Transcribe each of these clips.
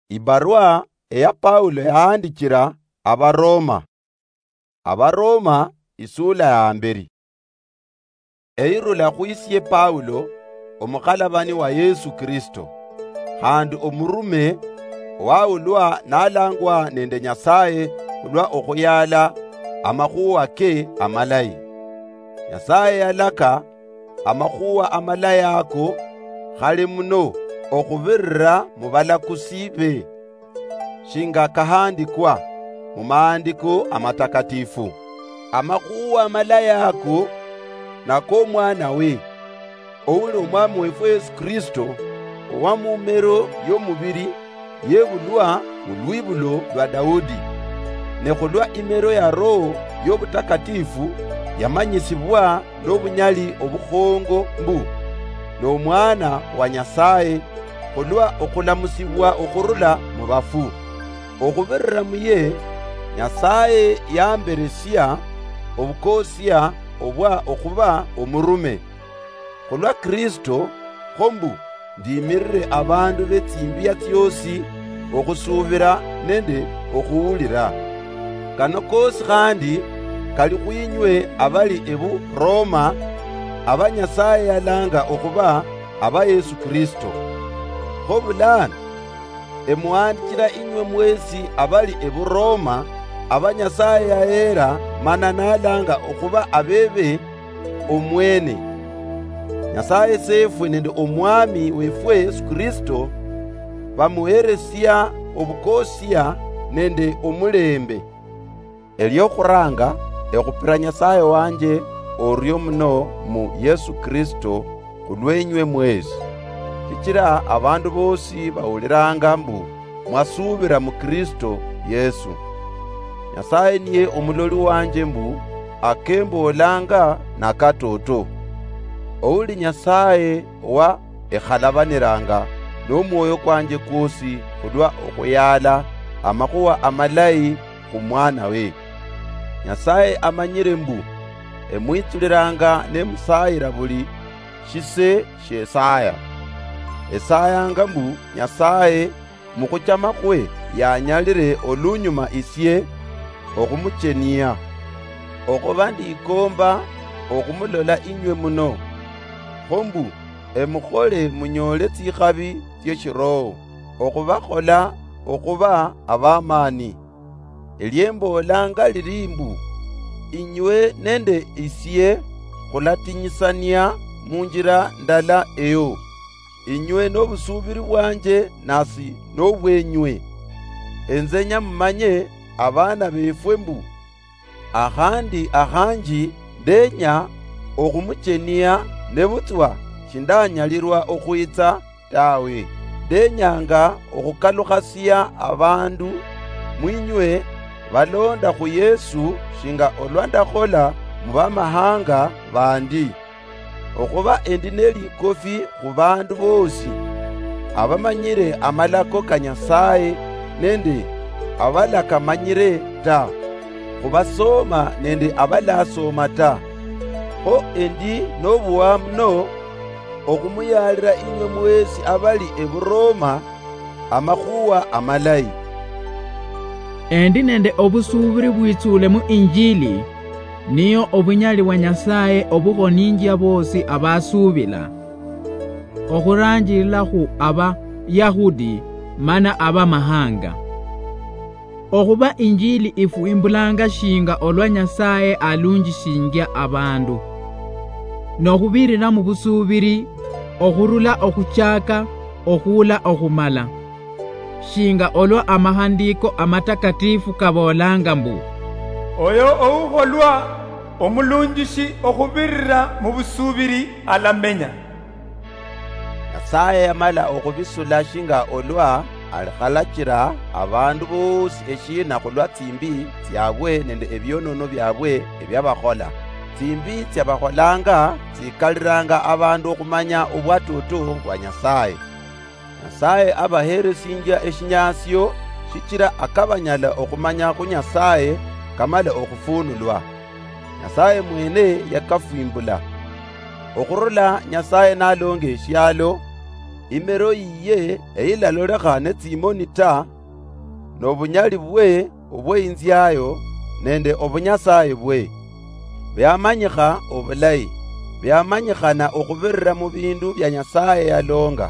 Ibarua eya Paulo yahandikira Abaroma isula ya mbere. Eirula khwisye Paulo omukhalabani wa Yesu Kristo, handi omurume waulwa nalangwa nende Nyasaye khulwa okhuyala amakhuwa ke amalayi. Nyasaye yalaka amakhuwa amalayi ako khali muno okhubirira mu balakusi be, shinga kahandikwa mu maandiko amatakatifu. Amakhuwa amalayi ako nako mwana we, ouli omwami wefu Yesu Kristo, owa mumero y'omubiri yebulwa mu lwibulo lwa Daudi, ne khulwa imero ya Roho y'obutakatifu yamanyisibwa n'obunyali obukhongo mbu n'omwana wa Nyasaye khulwa okhulamusibwa okhurula mu bafu. Okhubirira muye Nyasaye yamberesya obukosya obwa okhuba omurume. Khulwa Kristo khombu ndimirire abandu betsimbiya tyosi okhusubira nende okhuwulira. Kano kosi khandi kali khwinywe abali ebu Roma aba Nyasaye yalanga okhuba aba Yesu Kristo. Khobulana emuhandikira inywe mwesi abali ebu Roma aba Nyasaye yahera mana nalanga okhuba abebe omwene. Nyasaye sefwe nende omwami wefwe Yesu Kristo bamuheresya obukosya nende omulembe. Elyokhuranga ekhupira Nyasaye wanje oryo muno mu Yesu Kristo khulwenywe mwesi. Kikira abandu bosi bawuliranga mbu mwasubira mu Kristo Yesu. Nyasaye niye omuloli wanje mbu akembolanga na katoto. Ouli Nyasaye wa ekhalabaniranga n'omwoyo kwanje kwosi khulwa okhuyala amakhuwa amalayi khumwana we. Nyasaye amanyire mbu emwitsuliranga nemusayira buli shise shesaya. Esayanga mbu Nyasaye mukhuchama khwe yanyalire olunyuma isye okhumuchenia. Okhuba ndikomba okhumulola inywe muno, khombu emukhole munyole tsikhabi tsyeshiroho, okhubakhola okhuba abamani. Elyembolanga liri mbu inywe nende isye khulatinyisania munjira ndala eyo, inywe n'obusubiri bwanje nasi n'obwenywe. Enzenya mumanye abana befwe mbu akhandi akhanji ndenya okhumuchenia ne butwa shindanyalirwa okhwitsa tawe. Ndenyanga okhukalukhasya abandu mwinywe balonda khu Yesu shinga olwa ndakhola mu bamahanga bandi, okhuba endi nelikofi khu bandu bosi abamanyire amalako ka Nyasaye nende abalakamanyire ta, khubasoma nende abalasoma ta. Ho endi n'obuwa muno okhumuyalira inywe mwesi abali eburoma amakhuwa amalayi. Endi nende obusubiri bwitsule mu Injili niyo obunyali wa Nyasaye obukhoninjya bosi abasubila, okhuranjilila khu aba Yahudi mana aba mahanga. Okhuba Injili ifwimbulanga shinga olwa Nyasaye alunjishingya abandu, nokhubirira mu busubiri okhurula okhuchaka okhula okhumala, shinga olwa amahandiko amatakatifu kabolanga mbu oyo oukholwa omulunjishi okhubirira mu busubiri alamenya. Nyasaye yamala okhubisula shinga olwa alikhalachira abandu bosi eshina khulwa tsimbi tsyabwe nende ebyonono byabwe ebyabakhola. Tsimbi tsyabakholanga tsikaliranga abandu okhumanya obwatoto bwa Nyasaye. Nyasaye abaheresingya eshinyasyo shikira akabanyala okhumanya khu Nyasaye kamala okhufunulwa. Nyasaye mwene yakafwimbula. Okhurula Nyasaye nalonga eshyalo imero yiye eilalolekha ne tsimoni ta, n'obunyali bwe obw'inzyayo nende obunyasaye bwe. Byamanyikha obulayi, byamanyikhana okhubirira mu bindu bya Nyasaye yalonga.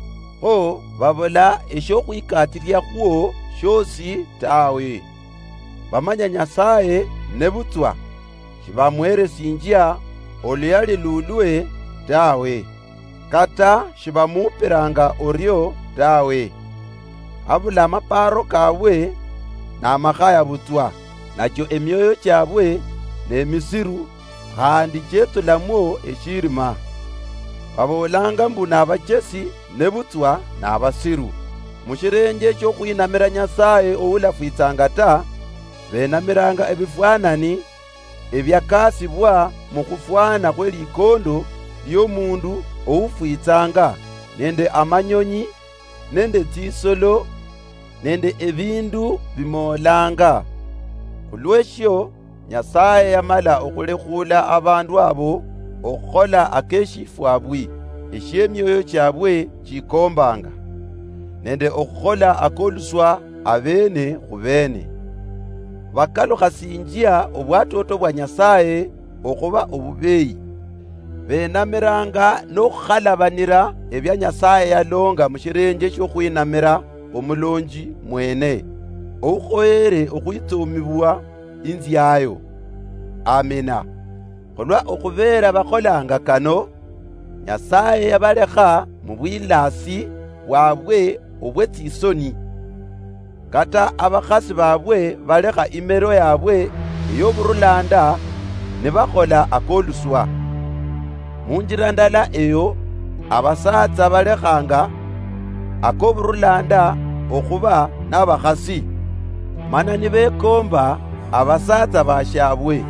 Ho babula eshokhwikatilya khwo shosi tawe. Bamanya Nyasaye ne butswa, shibamweresinjya oluyali lulwe tawe, kata shibamupiranga oryo tawe. Abula amaparo kabwe n'amakhaya butswa, nakyo emyoyo kyabwe n'emisiru khandi chetulamo eshirima. Babolanga mbu n'abachesi ne butswa n'abasiru. Mushirenge ky'okhwinamira Nyasaye oulafwitsanga ta, benamiranga ebifwanani ebyakasibwa mu khufwana khwe likondo ly'omundu oufwitsanga, nende amanyonyi, nende tsisolo, nende ebindu bimolanga. Khulwesho Nyasaye yamala okhulekhula abandu abo okhukhola akeshifwabwi esyemyoyo kyabwe chikombanga, nende okhukhola akoluswa abene khubene. Bakalukhasinjya obwatoto bwa Nyasaye okhuba obubeyi, benamiranga n'okhukhalabanira ebya Nyasaye yalonga mushirenge sh'okhwinamira omulonji mwene, oukhoyere okhwitsomibwa inzyayo. Amina. Khulwa okhubera bakholanga kano, Nyasaye yabalekha mu bwilasi bwabwe obw'etsisoni. Kata abakhasi babwe balekha imero yabwe ey'oburulanda ne bakhola akoluswa. Munjira ndala eyo abasatsa balekhanga akoburulanda okhuba n'abakhasi, mana nibekomba abasatsa bashabwe.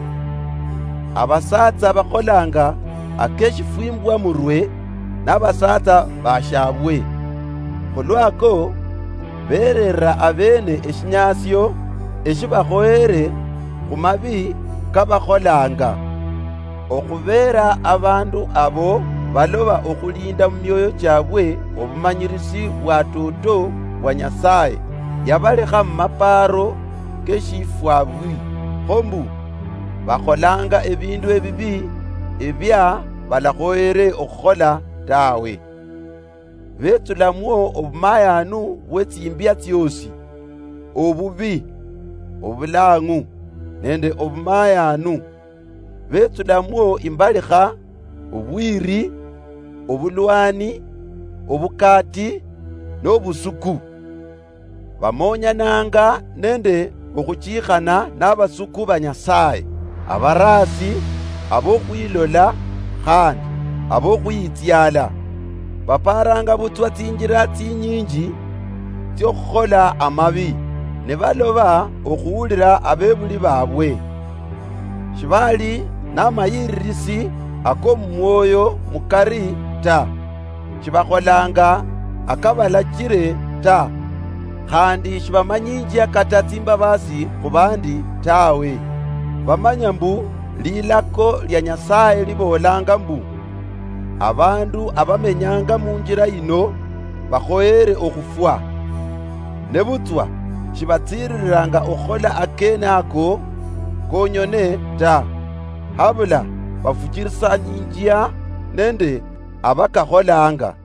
Abasatsa bakholanga akeshifwimbwa murwe n'abasatsa bashabwe. Khulwako berera abene eshinyasyo eshibakhoere khumabi kabakholanga. Okhubera abandu abo baloba okhulinda mu myoyo kyabwe obumanyirisi bwa toto bwa Nyasaye, yabalekha mu maparo keshifwabwi khombu bakholanga ebindu ebibi ebya balakhoere okhukhola tawe. Betsulamwo obumayanu bw'etsimbya tsiosi, obubi, obulangu, nende obumayanu. Betsulamwo imbalikha, obwiri, obulwani, obukati, n'obusuku. Bamonyananga nende okhuchikhana n'abasuku ba Nyasaye, abarasi, abokhwilola, khandi abokhwitsyala. Baparanga butswa tsinjira tsinyinji tsiokhukhola amabi, ne baloba okhuwulira abebuli babwe. Shibali n'amayiririsi akomumwoyo mukari ta, shibakholanga akabalakire ta, khandi shibamanyinjya kata tsimbabasi khubandi tawe. Bamanya mbu lilako lya Nyasaye libolanga mbu abandu abamenyanga munjira ino bakhoere okhufwa. Ne butswa shibatsiriranga okhola akene ako konyone ta, habula bafuchirisanyinjya nende abakakholanga.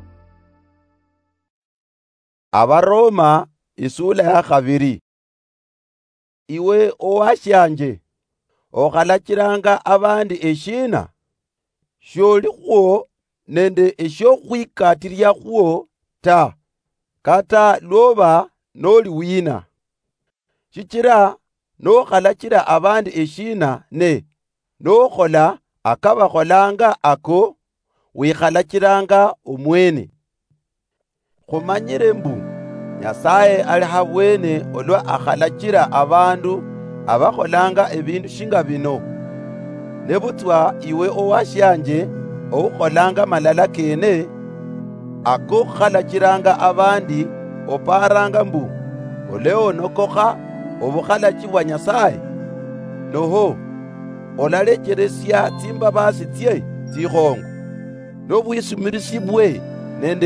Abaroma isula ya 2. Iwe owashanje okhalachiranga abandi eshina sholi khwo nende eshokhwikatilya khwo ta, kata loba noli wina. Shichira nokhalachira abandi eshina ne nokhola akabakholanga ako, wikhalachiranga omwene. Khumanyire mbu Nyasaye ali habwene olwa akhalachira abandu abakholanga ebindu shinga bino. Ne butswa iwe owashanje oukholanga malala kene ako khalachiranga abandi, oparanga mbu oleonokokha obukhalachi bwa Nyasaye. Noho olalecheresya tsimbabasi tsye tsikhongo, n'obwisumirisi bwe nende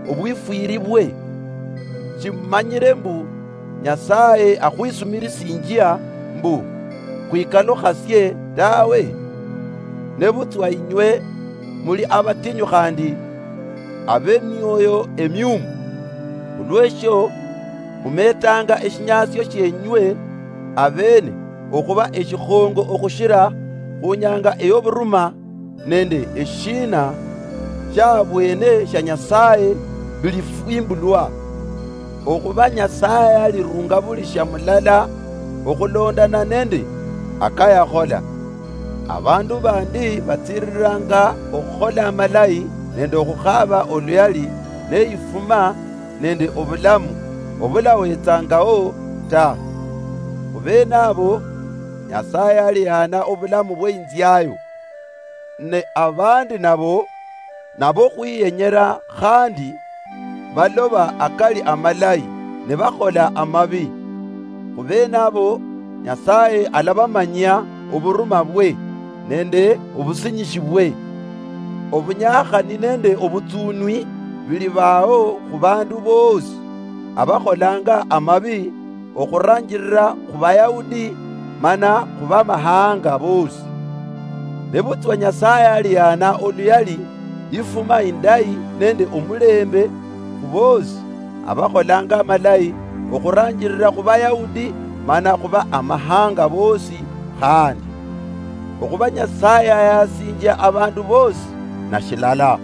obwifwiri bwe. Chimanyire mbu Nyasaye akhwisumirisinjia mbu kwikalo khasye tawe. Nebutswa inywe muli abatinyu khandi ab'emyoyo emyumu, ulwesho mumetanga eshinyasyo shenywe abene okhuba eshikhongo okhushira khunyanga eyoburuma nende eshina shabwene sha Nyasaye bilifwimbulwa. Okhuba Nyasaye alirunga buli sha mulala okhulondana nende akayakhola. Abandu bandi batsiriranga okhukhola amalayi nende okhukhaba oluyali neifuma nende obulamu obulawetsangawo ta. Khubene abo Nyasaye alihana obulamu bw'inzyayo. Ne abandi nabo khwiyenyera khandi baloba akali amalayi ne bakhola amabi. Khubene abo Nyasaye alabamanya oburuma bwe nende obusinyishi bwe. Obunyakhani nende obutsunwi bili bawo khu bandu bosi abakholanga amabi okhurangirira khu Bayahudi mana khu bamahanga bosi. Nebutswa Nyasaye alihana oluyali ifuma indayi nende omulembe khu bosi abakholanga amalayi okhurangirira khu Bayahudi mana khuba amahanga bosi khandi. Okhuba Nyasaye ayasinja abandu bosi na shilala.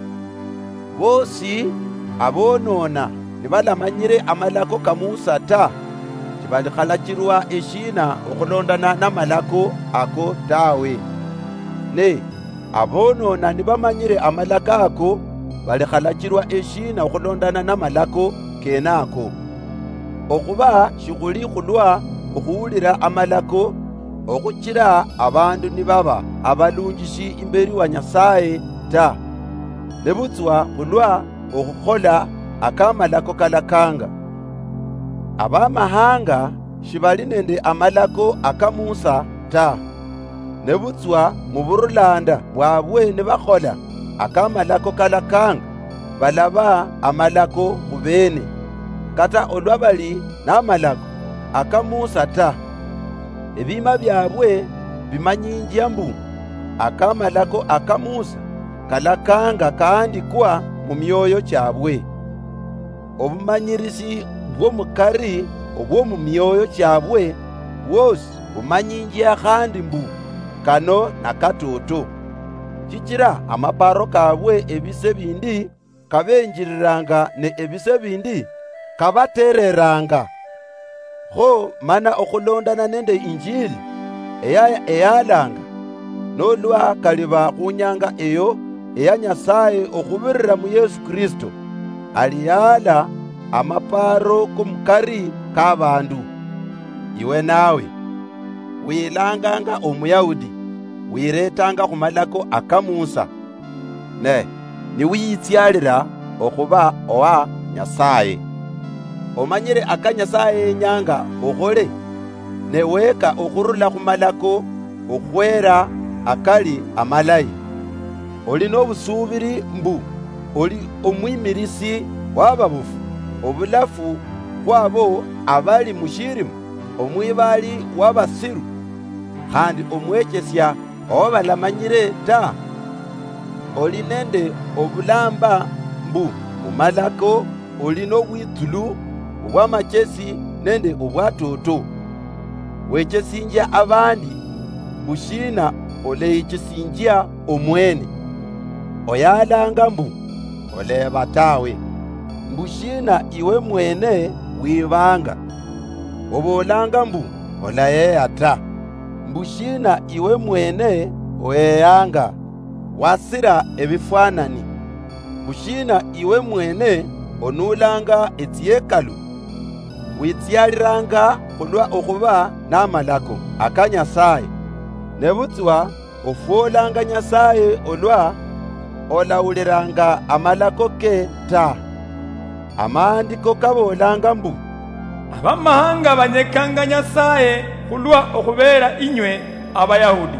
Bosi abonona nibalamanyire amalako ka Musa ta, tibalikhalachirwa eshina okhulondana n'amalako ako tawe. Ne abonona nibamanyire amalako ako balikhalachirwa eshina okhulondana n'amalako kenako. Okhuba shikhuli khulwa okhuwulira amalako okhuchira abandu nibaba abalungishi imberi wa Nyasaye ta, nebutswa khulwa okhukhola akamalako kalakanga. Abamahanga shibali nende amalako aka Musa ta, nebutswa muburulanda bwabwe nibakhola akamalako kalakanga balaba amalako khubene. Kata olwa bali n'amalako aka Musa ta, ebima byabwe bimanyinjia mbu akamalako aka Musa kalakanga kaandikwa mu myoyo kyabwe. Obumanyirisi bw'omukari obw'omu myoyo kyabwe bwosi bumanyinjia khandi mbu kano na katoto. Chikira amaparo kabwe ebise bindi kabenjiriranga ne ebise bindi kabatereranga. Kho mana okhulondana nende Injili eyalanga nolwa kaliba khunyanga eyo eya Nyasaye okhubirira mu Yesu Kristo aliyala amaparo kumukari k'abandu. Iwe nawe wilanganga omuyahudi wiretanga khumalako aka Musa ne niwiyitsyalira okhuba owa Nyasaye. Omanyire aka Nyasaye enyanga okhole neweka okhurula khumalako okhwera akali amalayi. Oli n'obusubiri mbu oli omwimirisi w'ababufu, obulafu khwabo abali mushirimu, omwibali w'abasiru khandi omwechesya owabalamanyire ta. Oli nende obulamba mbu mumalako oli n'obwitulu obw'amachesi nende obwatoto. Wechesinjia abandi bushina oleyichesinjia omwene. Oyalanga mbu oleba tawe, mbushina iwe mwene wibanga. Obolanga mbu olayeya ta, mbushina iwe mwene oyeyanga. Wasira ebifwanani, mbushina iwe mwene onulanga etyekalu. Witsyaliranga khulwa okhuba n'amalako aka Nyasaye, nebutswa ofwolanga Nyasaye olwa olawuliranga amalako ke ta. Amandiko kabolanga mbu abamahanga banyekanga Nyasaye khulwa okhubera inywe Abayahudi.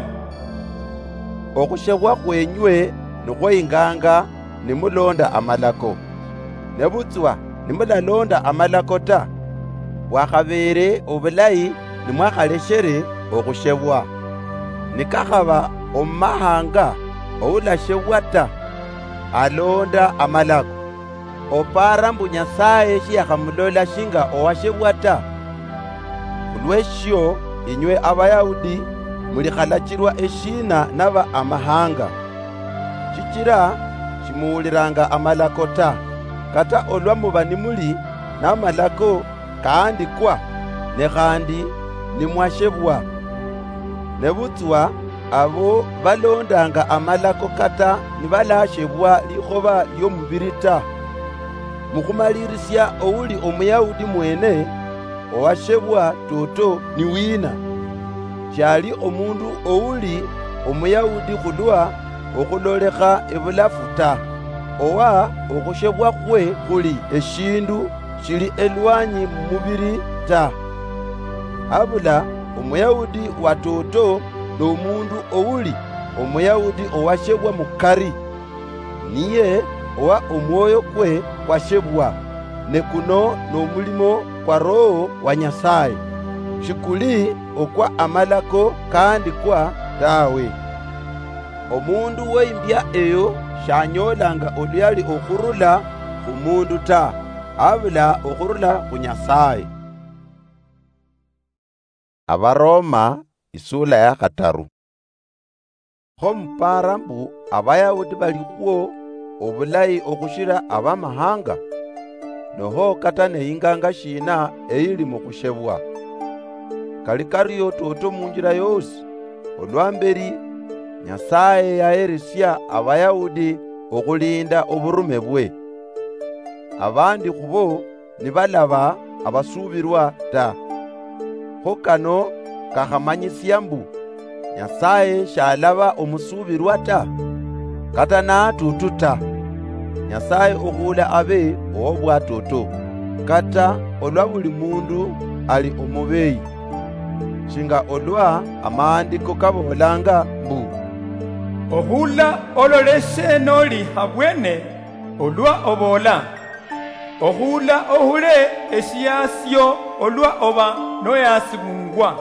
Okushebwa kwenywe nikhweyinganga nimulonda amalako. nebutswa nimulalonda amalako ta, bwakhabere obulayi nimwakhaleshere okushebwa. Nikakhaba omumahanga oulashebwa ta, alonda amalako, opara mbu Nyasaye shiyakhamulola shinga owashebwa ta. Khulweshyo inywe Abayahudi mulikhalachirwa eshina naba amahanga, shichira shimuwuliranga amalako ta, kata olwa muba nimuli n'amalako kaandikwa ne khandi nimwashebwa. Nebutswa abo balondanga amalako kata nibalashebwa likhoba ly'omubiri ta. Mukhumalirisya ouli Omuyahudi mwene owashebwa toto ni wina, shali omundu ouli Omuyahudi khulwa okhulolekha ebulafu ta, owa okhushebwa khwe khuli eshindu shili elwanyi mumubiri ta. Abula Omuyahudi wa toto n'omundu ouli Omuyahudi owashebwa mukari, niye owa omwoyo kwe kwashebwa, ne kuno n'omulimo kwa Roho wa Nyasaye, shikuli okwa amalako kaandikwa tawe. Omundu w'imbya eyo shanyolanga oluyali okhurula khumundu ta, abula okhurula khu Nyasaye. Abaroma isula ya 3. Kho mpara mbu Abayahudi balikwo obulayi okushira abamahanga, noho kata neyinganga shina eyili mu kushebwa. Kali kariyo toto munjira yosi, olwamberi Nyasaye yaheresya Abayahudi okulinda oburume bwe. Abandi khubo nibalaba abasubirwa ta. Kho kano kakhamanyisya mbu Nyasaye shalaba omusubirwa ta, kata natutu ta. Nyasaye okhula abe owobwa toto, kata olwa buli mundu ali omubeyi, shinga olwa amaandiko kabolanga mbu ohula ololeshe noli habwene olwa obola, ohula ohule eshiyasyo olwa oba noyasibungwa.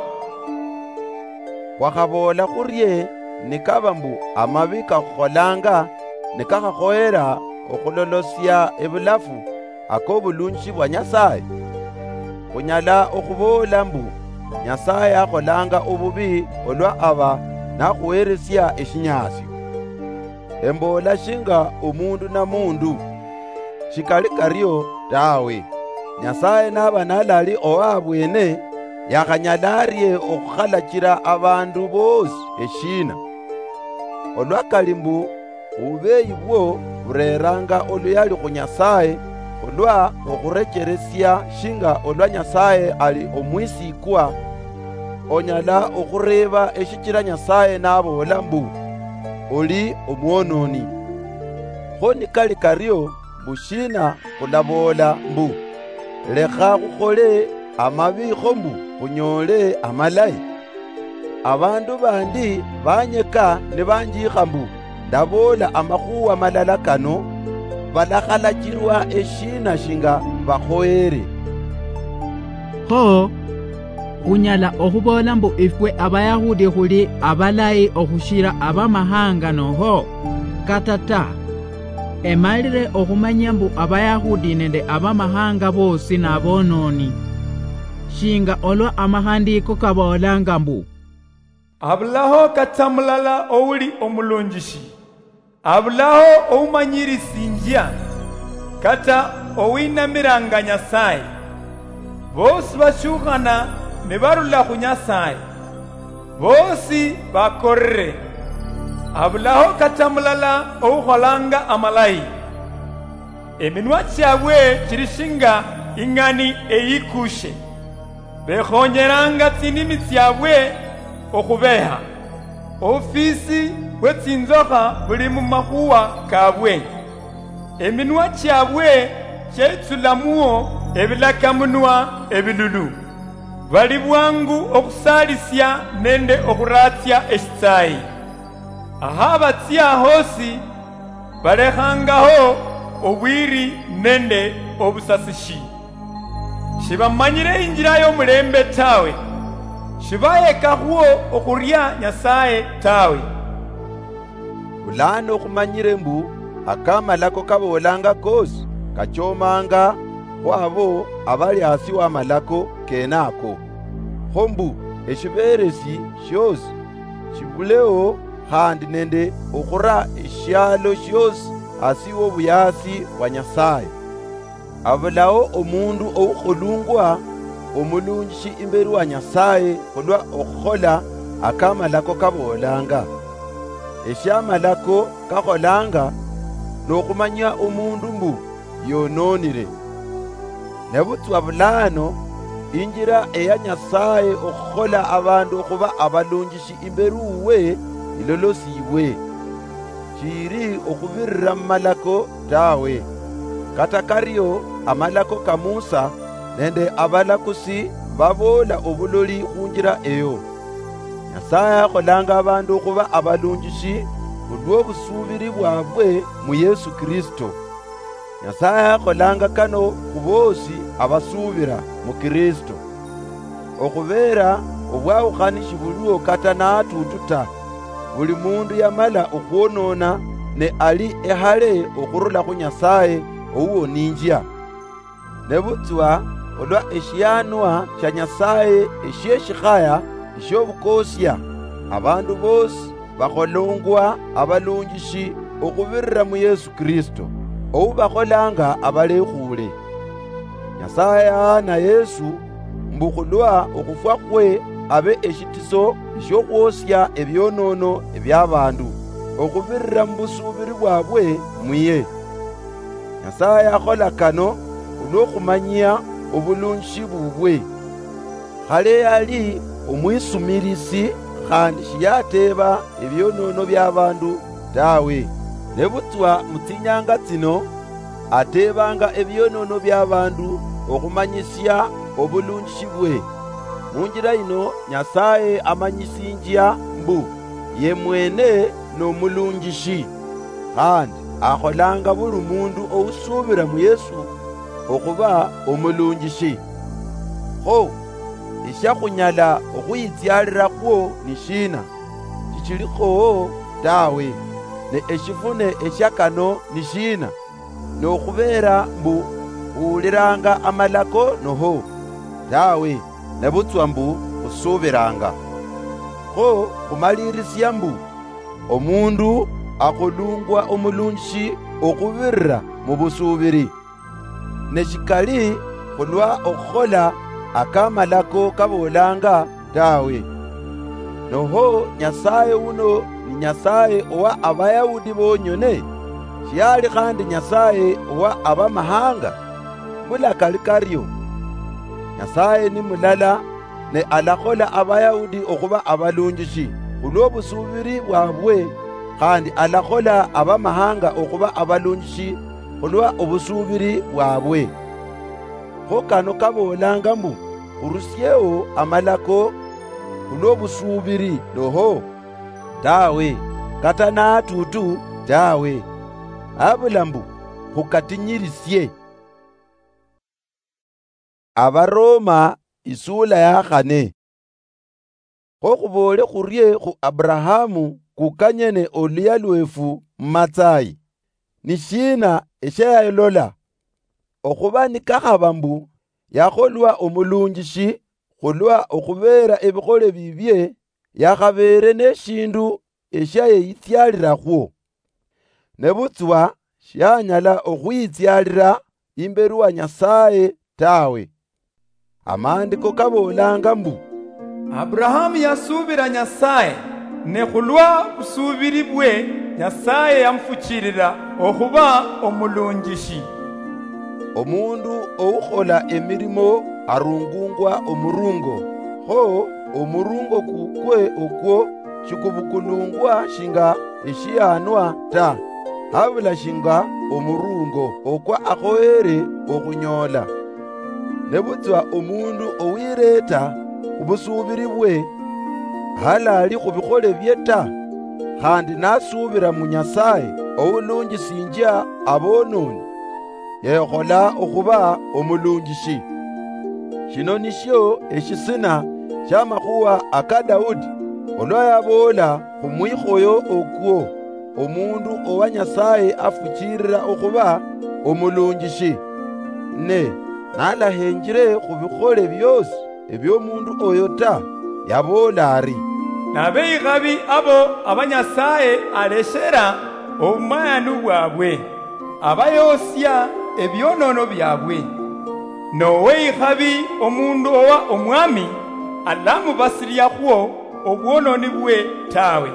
Wakhabola khurye nikaba mbu amabi kakhukholanga nikakhakhoera okhulolosya ebulafu ak'obulunji bwa Nyasaye. Khunyala okhubola mbu Nyasaye akholanga obubi olwa aba nakhuweresya eshinyasyo. Embola shinga omundu na mundu, shikali karyo tawe. Nyasaye naba nalali owabwene yakhanyalaarye okhukhalachira abandu bosi eshina. Olwakali mbu ubeyi bwo bureranga oluyali khu Nyasaye olwa okhurecheresya shinga olwa Nyasaye ali omwisikwa, onyala okhureba eshichira Nyasaye nabola mbu oli omwononi. Kho nikali karyo bushina khulabola mbu lekha khukhole amabi kho mbu khunyole amalayi. Abandu bandi banyeka ne banjikha mbu ndabola amakhuwa malala kano balakhalachirwa eshina shinga bakhoere. Kho khunyala okhubola mbu ifwe Abayahudi khuli abalayi okhushira abamahanga noho kata ta. Emalire okhumanya mbu Abayahudi nende abamahanga bosi nabononi, shinga olwa amahandiko kabolanga mbu abulaho katamulala ouli omulungishi, abulaho oumanyirisinja kata owinamiranga Nyasaye. Bosi bashukhana ne barula khu Nyasaye, bosi bakorre. Abulaho katamulala oukholanga amalayi. Eminwa kyabwe kirishinga ing'ani eyikushe, bekhonyeranga tsinimi tsyabwe okhubeha. Ofisi bwetsinzokha buli mu makhuwa kabwe. Eminwa kyabwe kyetsulamuwo ebilakamunwa ebilulu. Bali bwangu okhusalisya nende okhuratsya eshitsayi. Aha batsya hosi balekhangaho obwiri nende obusasishi. Shibamanyire injira y'omulembe tawe, shibayekaho okurya Nyasaye tawe. Bulano okumanyire mbu akamalako kabolanga kosi kachomanga wabo abali hasi w'amalako kenako. Hombu eshiberesi shosi shibuleo handi nende okura eshyalo shosi hasi w'obuyasi wa Nyasaye. Abulawo omundu oukhulungwa omulungishi imberi wa Nyasaye khulwa okukhola akamalako kabolanga. Esyamalako kakholanga n'okhumanya omundu mbu yononire. Nebutswa bulano injira eya Nyasaye okhukhola abandu okhuba abalungishi imberi uwe ilolosibwe. Shiri okhubirira mumalako tawe. Kata karyo amalako ka Musa nende abalakusi babola obuloli khunjira eyo. Nyasaye akholanga abandu okhuba abalungishi khulw'obusubiri bwabwe mu Yesu Kristo. Nyasaye akholanga kano khubosi abasubira mu Kristo. Okhubera obwawukhanishi buliwo kata n'atututa. Buli mundu yamala okhwonona ne ali ehale okhurula khu Nyasaye ouwoninjya. Nebutswa olwa eshiyanwa sha Nyasaye eshyeshikhaya esy'obukosya abandu bosi bakholongwa abalungishi okhubirira mu Yesu Kristo oubakholanga abalekhule. Nyasaye ahana Yesu mbu khulwa okhufwa khwe abe eshitiso esy'okhwosya ebyonono eby'abandu okhubirira mu busubiri bwabwe mwiye. Nyasaye akhola kano olw'okhumanya obulungishi bubwe. Khale yali omwisumirisi khandi shiyateeba ebyonono by'abandu tawe. Nebutswa mutsinyanga tsino ateebanga ebyonono by'abandu okhumanyisya obulungishi bwe. Munjira ino Nyasaye amanyisinjya mbu ye mwene n'omulungishi, khandi akholanga buli mundu ousubira mu Yesu okhuba omulungishi. Ho ishakhunyala okhuyitsyalira khwo ni shina? Shichilikho tawe. Ne eshifune esyakano ni shina? N'okhubera mbu uwuliranga amalako noho tawe. Nebutswa mbu khusubiranga. Ho khumalirisya mbu omundu akhulungwa omulungishi okhubirira mu busubiri. Neshikali khulwa okhukhola akamalako kabolanga tawe. Noho Nyasaye uno ni Nyasaye owa Abayahudi bonyone? Shiyali khandi Nyasaye owa abamahanga? Bulakali karyo. Nyasaye ni mulala ne alakhola Abayahudi okhuba abalungishi khulw'obusubiri bwabwe, khandi alakhola abamahanga okhuba abalungishi khulwa obusubiri bwabwe. Kho kano kabolanga mbu khurusyewo amalako khulw'obusubiri noho tawe, kata n'atutu tawe. Abula mbu khukatinyirisye. Abaroma isula ya 4. Kho khubole khurye khu Abrahamu kukanyene oluya lwefu mmatsayi. Ni shina eshayayilola okhuba nikakhaba mbu yakholwa omulungishi khulwa okhubera ebikhole bibye yakhabere n'eshindu eshayeyitsyalira khwo. Nebutswa shanyala okhwitsyalira imberi wa Nyasaye tawe. Amandiko kabolanga mbu Abrahamu yasubira Nyasaye, ne khulwa busubiri bwe Nyasaye yamfuchirira okhuba omulungishi. Omundu oukhola emirimo arungungwa omurungo. Ho omurungo kukwe okwo shikubukulungwa shinga eshiyanwa ta, habula shinga omurungo okwa akhoere okhunyola. Nebutswa omundu owireta ubusubiri bwe halali khubikhole bye ta, khandi nasubira mu Nyasaye oulungisinja abononi yekhola okhuba omulungishi. Shino nisho eshisina sha makhuwa aka Daudi olwayabola khumwikhoyo okwo omundu owa Nyasaye afuchirira okhuba omulungishi, ne nalahenjire khubikhole byosi ebyomundu oyo ta, yabola ari, n'abeikhabi abo abanyasaye aleshera obumayanu bwabwe, abayosya ebyonono byabwe. Noweikhabi omundu owa omwami alamubasiryakhwo obwononi bwe tawe.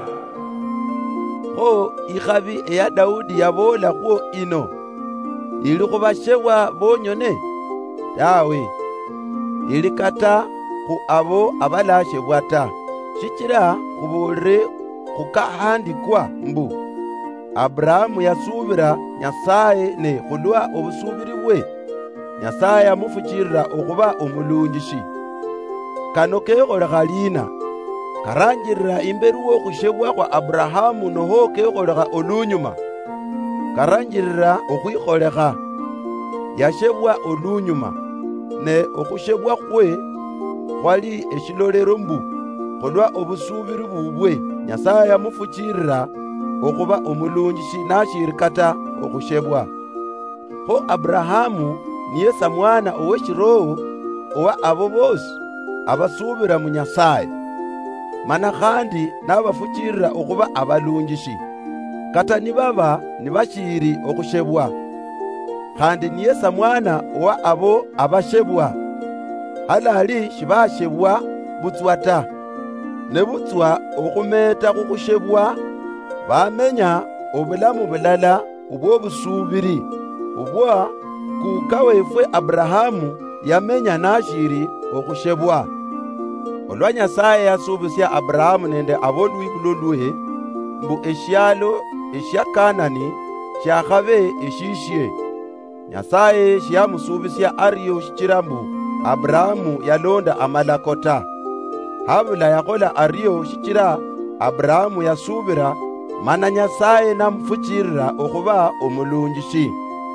Kho ikhabi eya Daudi yabola khwo ino ili khubashebwa bonyone tawe, ili kata khu abo abalashebwa ta. Shichira khubolere khukahandikwa mbu Abrahamu yasubira Nyasaye, ne khulwa obusubiri bwe Nyasaye amufuchirira okhuba omulungishi. Kano kekholekha lina karanjirira imberi w'okhushebwa kwa Abrahamu, noho kekholekha olunyuma karanjirira okhwikholekha. Yashebwa olunyuma, ne okhushebwa khwe khwali eshilolero mbu khulwa obusubiri bubwe Nyasaye amufuchirira okhuba omulungishi nashiri kata okhushebwa. Kho Abrahamu niye samwana oweshiroho owa abo bosi abasubira mu Nyasaye, mana khandi nabafuchirira okhuba abalungishi, kata nibaba nibashiri okhushebwa. Khandi niye samwana owa abo abashebwa, halali shibashebwa butswa ta, ne butswa okhumeta khukhushebwa bamenya obulamu bulala obw'obusubiri obwa kuka wefwe Abrahamu yamenya nashiri okhushebwa. Olwa Nyasaye yasubisya Abrahamu nende abolwibulo lwe mbu eshyalo esya Kanani syakhabe eshishye, Nyasaye syamusubisya aryo shichira mbu Abrahamu yalonda amalako ta. Habula yakhola aryo shichira Abrahamu yasubira, mana Nyasaye namufuchirira okhuba omulungishi.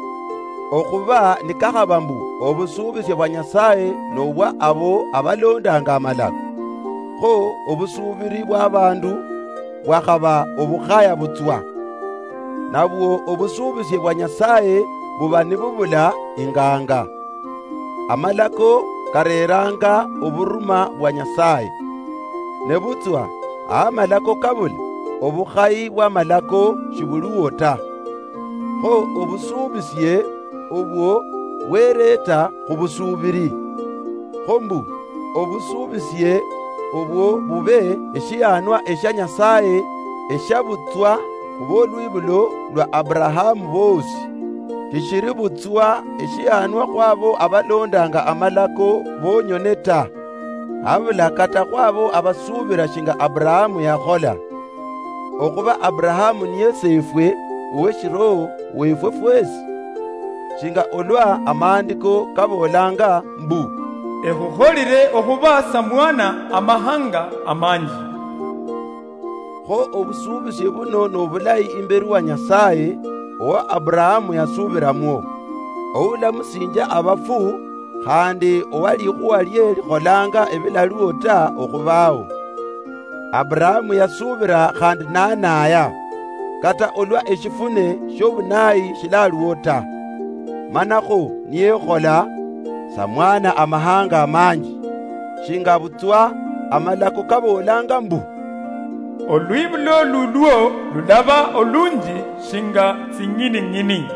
Okhuba nikakhaba mbu obusubisye bwa Nyasaye n'obwa abo abalondanga amalako. Kho obusubiri bw'abandu bwakhaba obukhaya butswa, nabwo obusubisye bwa Nyasaye buba nibubula inganga. Amalako kareranga oburuma bwa Nyasaye, ne butswa amalako kabula obukhayi bw'amalako shibuliwo ta. Kho obusubisye obwo bwereta khubusubiri. Kho mbu obusubisye obwo bube eshiyanwa esha Nyasaye eshabutswa khub'olwibulo lwa Abrahamu bosi, tishiri butswa eshiyanwa khwabo abalondanga amalako bonyone ta, habula kata khwabo abasubira shinga Abrahamu yakhola. Okhuba Abrahamu niye sefwe uweshiroho wefwe fwesi, shinga olwa amandiko kabolanga mbu ekhukholile okhuba samwana amahanga amanji. Kho obusubisye buno n'obulayi imberi wa Nyasaye owa Abrahamu yasubiramwo, oulamusinja abafu, khandi owa likhuwa lye likholanga ebilaliwo ta okhubawo. Abrahamu yasubira khandi nanaya, kata olwa eshifune sh'obunayi shilaliwo ta, manakho niyekhola samwana amahanga amanji, shinga butswa amalako kabolanga mbu olwibulo lulwo lulaba olunji shinga tsing'ini-ng'ini.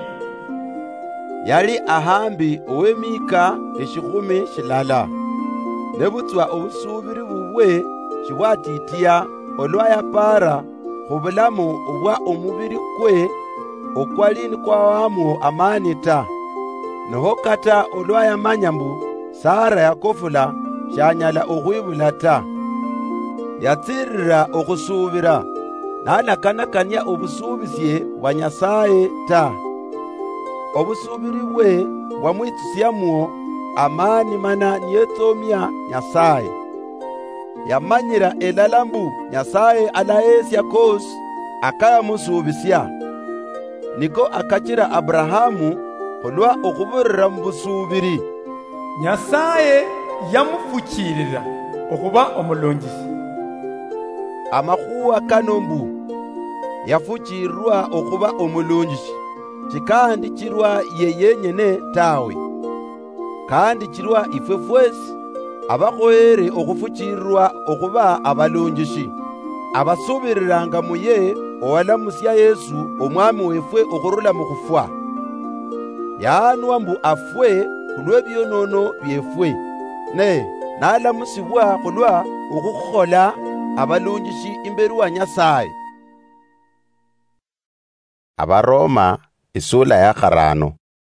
Yali ahambi ow'emika eshikhumi shilala, ne butswa obusubiri bubwe shibwatitiya olwa yapara khubulamu obwa omubiri kwe okwali nikwawamwo amani ta, noho kata olwa yamanya mbu Sara yakofula shanyala okhwibula ta. Yatsirira okhusubira, nalakanakanya obusubisye bwa Nyasaye ta. Obusubiri bwe bwamwitsusyamwo amani, mana niyetsomya Nyasaye. Yamanyira elala mbu Nyasaye alayesya kosi akayamusubisya. Niko akachira Abrahamu khulwa okhuburira mu busubiri. Nyasaye yamufukirira okhuba omulungisi. Amakhuwa kano mbu yafukirwa okhuba omulungisi, chikandi chirwa ye yenyene tawe, kandi chirwa ifwe fwesi abakhoere okhufukirwa okhuba abalungisi, abasubiriranga muye owalamusya Yesu omwami wefwe okhurula mu khufwa. Yaanwa mbu afwe khulwe byonono byefwe, ne nalamusibwa khulwa okhukhola abalungisi imberi wa Nyasaye. Abaroma isula ya 5.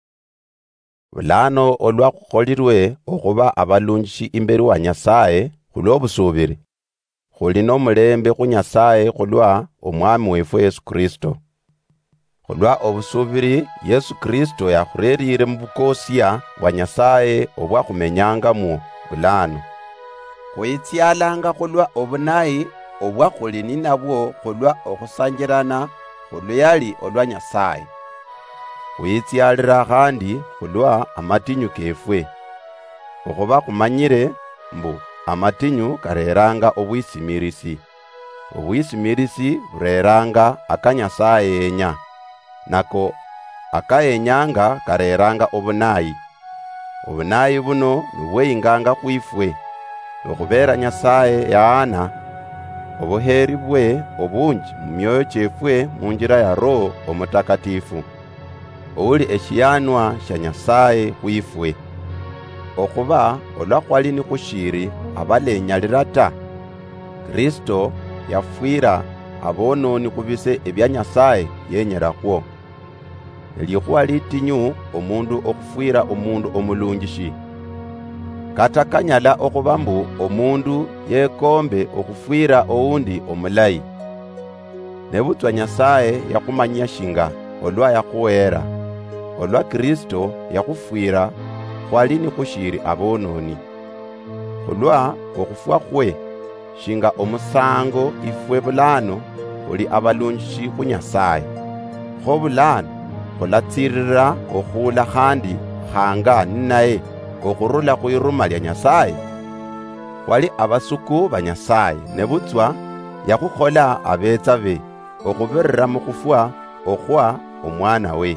Bulano olwa khukholirwe okhuba abalungisi imberi wa Nyasaye khulwa obusubiri, khuli n'omulembe khu Nyasaye khulwa omwami wefwe Yesu Kristo. Khulwa obusubiri Yesu Kristo yakhurerire mu bukosya bwa Nyasaye obwakhumenyangamwo bulano. Khwitsyalanga khulwa obunayi obwakhuli ni nabwo khulwa okhusanjirana khuluyali olwa Nyasaye. Khwitsyalira khandi khulwa amatinyu kefwe, okhuba khumanyire mbu amatinyu kareranga obwisimirisi. Obwisimirisi bureranga aka Nyasaye yenya, nako akayenyanga kareranga obunayi. Obunayi buno nubweyinganga khwifwe, okhubera Nyasaye yaana obuheri bwe obunji mu myoyo kyefwe mu njira ya Roho Omutakatifu, uli ekiyanwa sha Nyasaye khwifwe. Okhuba olwa khwali ni khushiri abalenyalira ta, Kristo yafwira abononi khubise ebya Nyasaye yenyera khwo. Elikhuwa litinyu omundu okhufwira omundu omulungishi. Kata kanyala okhuba mbu omundu yekombe okhufwira oundi omulayi. Nebutswa Nyasaye yakhumanya shinga olwa yakhuwera, olwa Kristo yakhufwira khwali ni khushiri abononi. Khulwa okhufwa khwe shinga omusango ifwe bulano khuli abalungishi khu Nyasaye. Kho bulano khulatsirira okhula khandi khanga ninaye okhurula khwiruma lya Nyasaye. Khwali abasuku ba Nyasaye, nebutswa yakhukhola abetsa be okhubirira mu khufwa okhwa omwana we.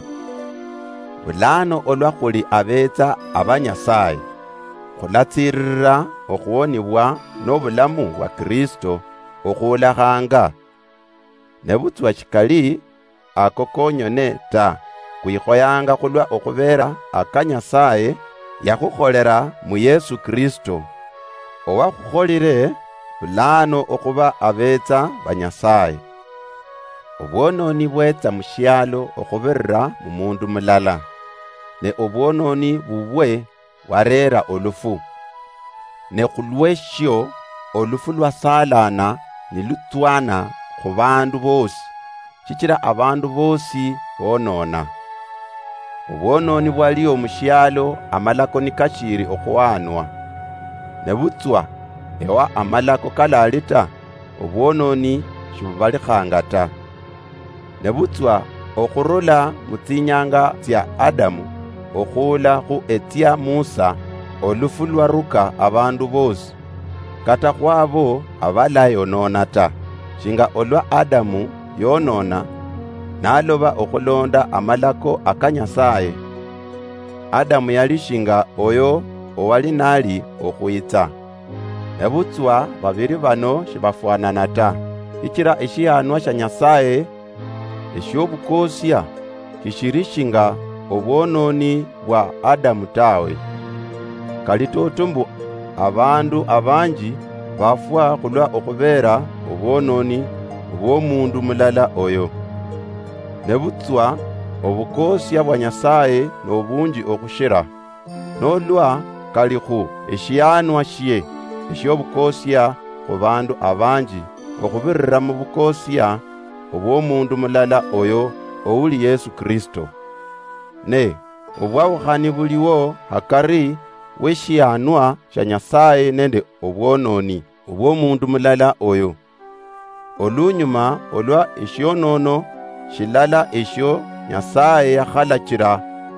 Bulano olwa khuli abetsa aba Nyasaye, khulatsirira okhuwonibwa n'obulamu bwa Kristo okhulakhanga. Nebutswa chikali ako konyone ta, khwikhoyanga khulwa okhubera aka Nyasaye yakhukholera mu Yesu Kristo, owakhukholire bulano okhuba abetsa ba Nyasaye. Obwononi bwetsa mushyalo okhubirira mu mundu mulala, ne obwononi bubwe warera olufu. Ne khulweshyo olufu lwasalana nilutswana khu bandu bosi, chichira abandu bosi bonona. Obwononi bwaliyo mushyalo amalako nikashiri okhuwanwa. Nebutswa ewa amalako kalalita obwononi shibubalikhanga ta. Nebutswa okhurula mutsinyanga tsya Adamu okhula khu etya Musa olufu lwaruka abandu bosi, kata khwabo abalayonona ta, shinga olwa Adamu yonona naloba okhulonda amalako aka Nyasaye. Adamu yali shinga oyo owali nali okhwitsa. Nebutswa babiri bano shibafwanana ta, ichira eshiyanwa sha Nyasaye esyobukosya kishiri shinga obwononi bwa Adamu tawe. Kalitoto mbu abandu abanji bafwa khulwa okhubera obwononi obw'omundu mulala oyo. Nebutswa obukosya bwa Nyasaye n'obunji okhushira, n'olwa kalikhu eshiyanwa shye esyobukosya khu bandu abanji okhubirira mu bukosya obw'omundu mulala oyo ouli Yesu Kristo. Ne obwabukhani buliwo hakari w'eshiyanwa sha Nyasaye nende obwononi obw'omundu mulala oyo. Olunyuma olwa eshyonono shilala esyo Nyasaye yakhalachira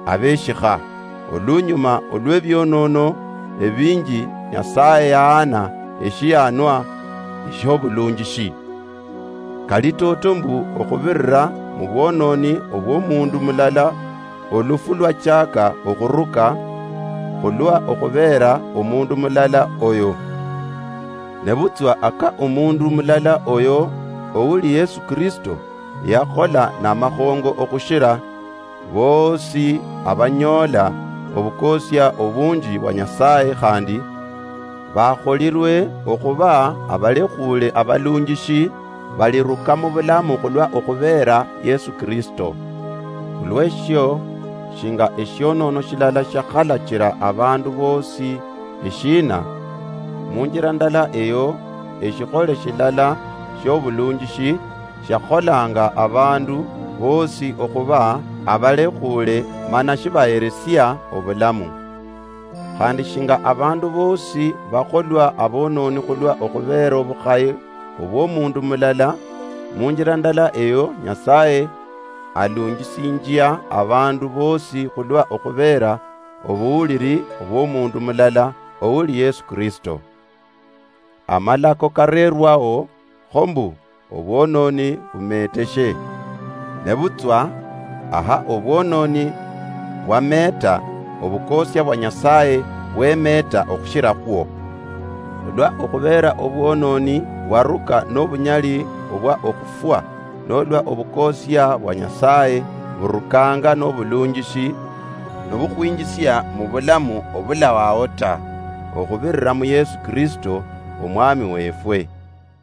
abeshikha olunyuma olw'ebyonono ebingi Nyasaye yaana eshiyanwa esy'obulungishi. Kali toto mbu okubirira mu bwononi obw'omundu mulala olufu lwakyaka okuruka kulwa okubeera omundu mulala oyo. Nebutswa aka omundu mulala oyo owuli Yesu Kristo yakhola n'amahongo okushira bosi abanyola obukosya obungi bwa Nyasaye khandi bakholirwe okuba abalekhuule abalungishi baliruka mu bulamu kulwa okubeera Yesu Kristo. Kulweshyo shinga esyonono shilala shakhalakira abandu bosi eshina munjira ndala eyo eshikhole shilala sh'obulungishi shakholanga abandu bosi okuba abalekhuule mana shibayeresya obulamu. Khandi shinga abandu bosi bakholwa abononi kulwa okubeera obukhayi obw'omundu mulala munjira ndala eyo Nyasaye alungisinjia abandu bosi kulwa okubeera obuwuliri obw'omundu mulala owuli Yesu Kristo. Amalako karerwawo khombu obwononi bumeteshe. Nebutswa aha obwononi bwameta obukosya bwa Nyasaye bwemeta okushira kwo. Olwa okubeera obwononi waruka n'obunyali obwa okufwa n'olwa obukosya bwa Nyasaye burukanga n'obulungishi n'obukhwinjisya mu bulamu obulawawota okubirira mu Yesu Kristo omwami wefwe.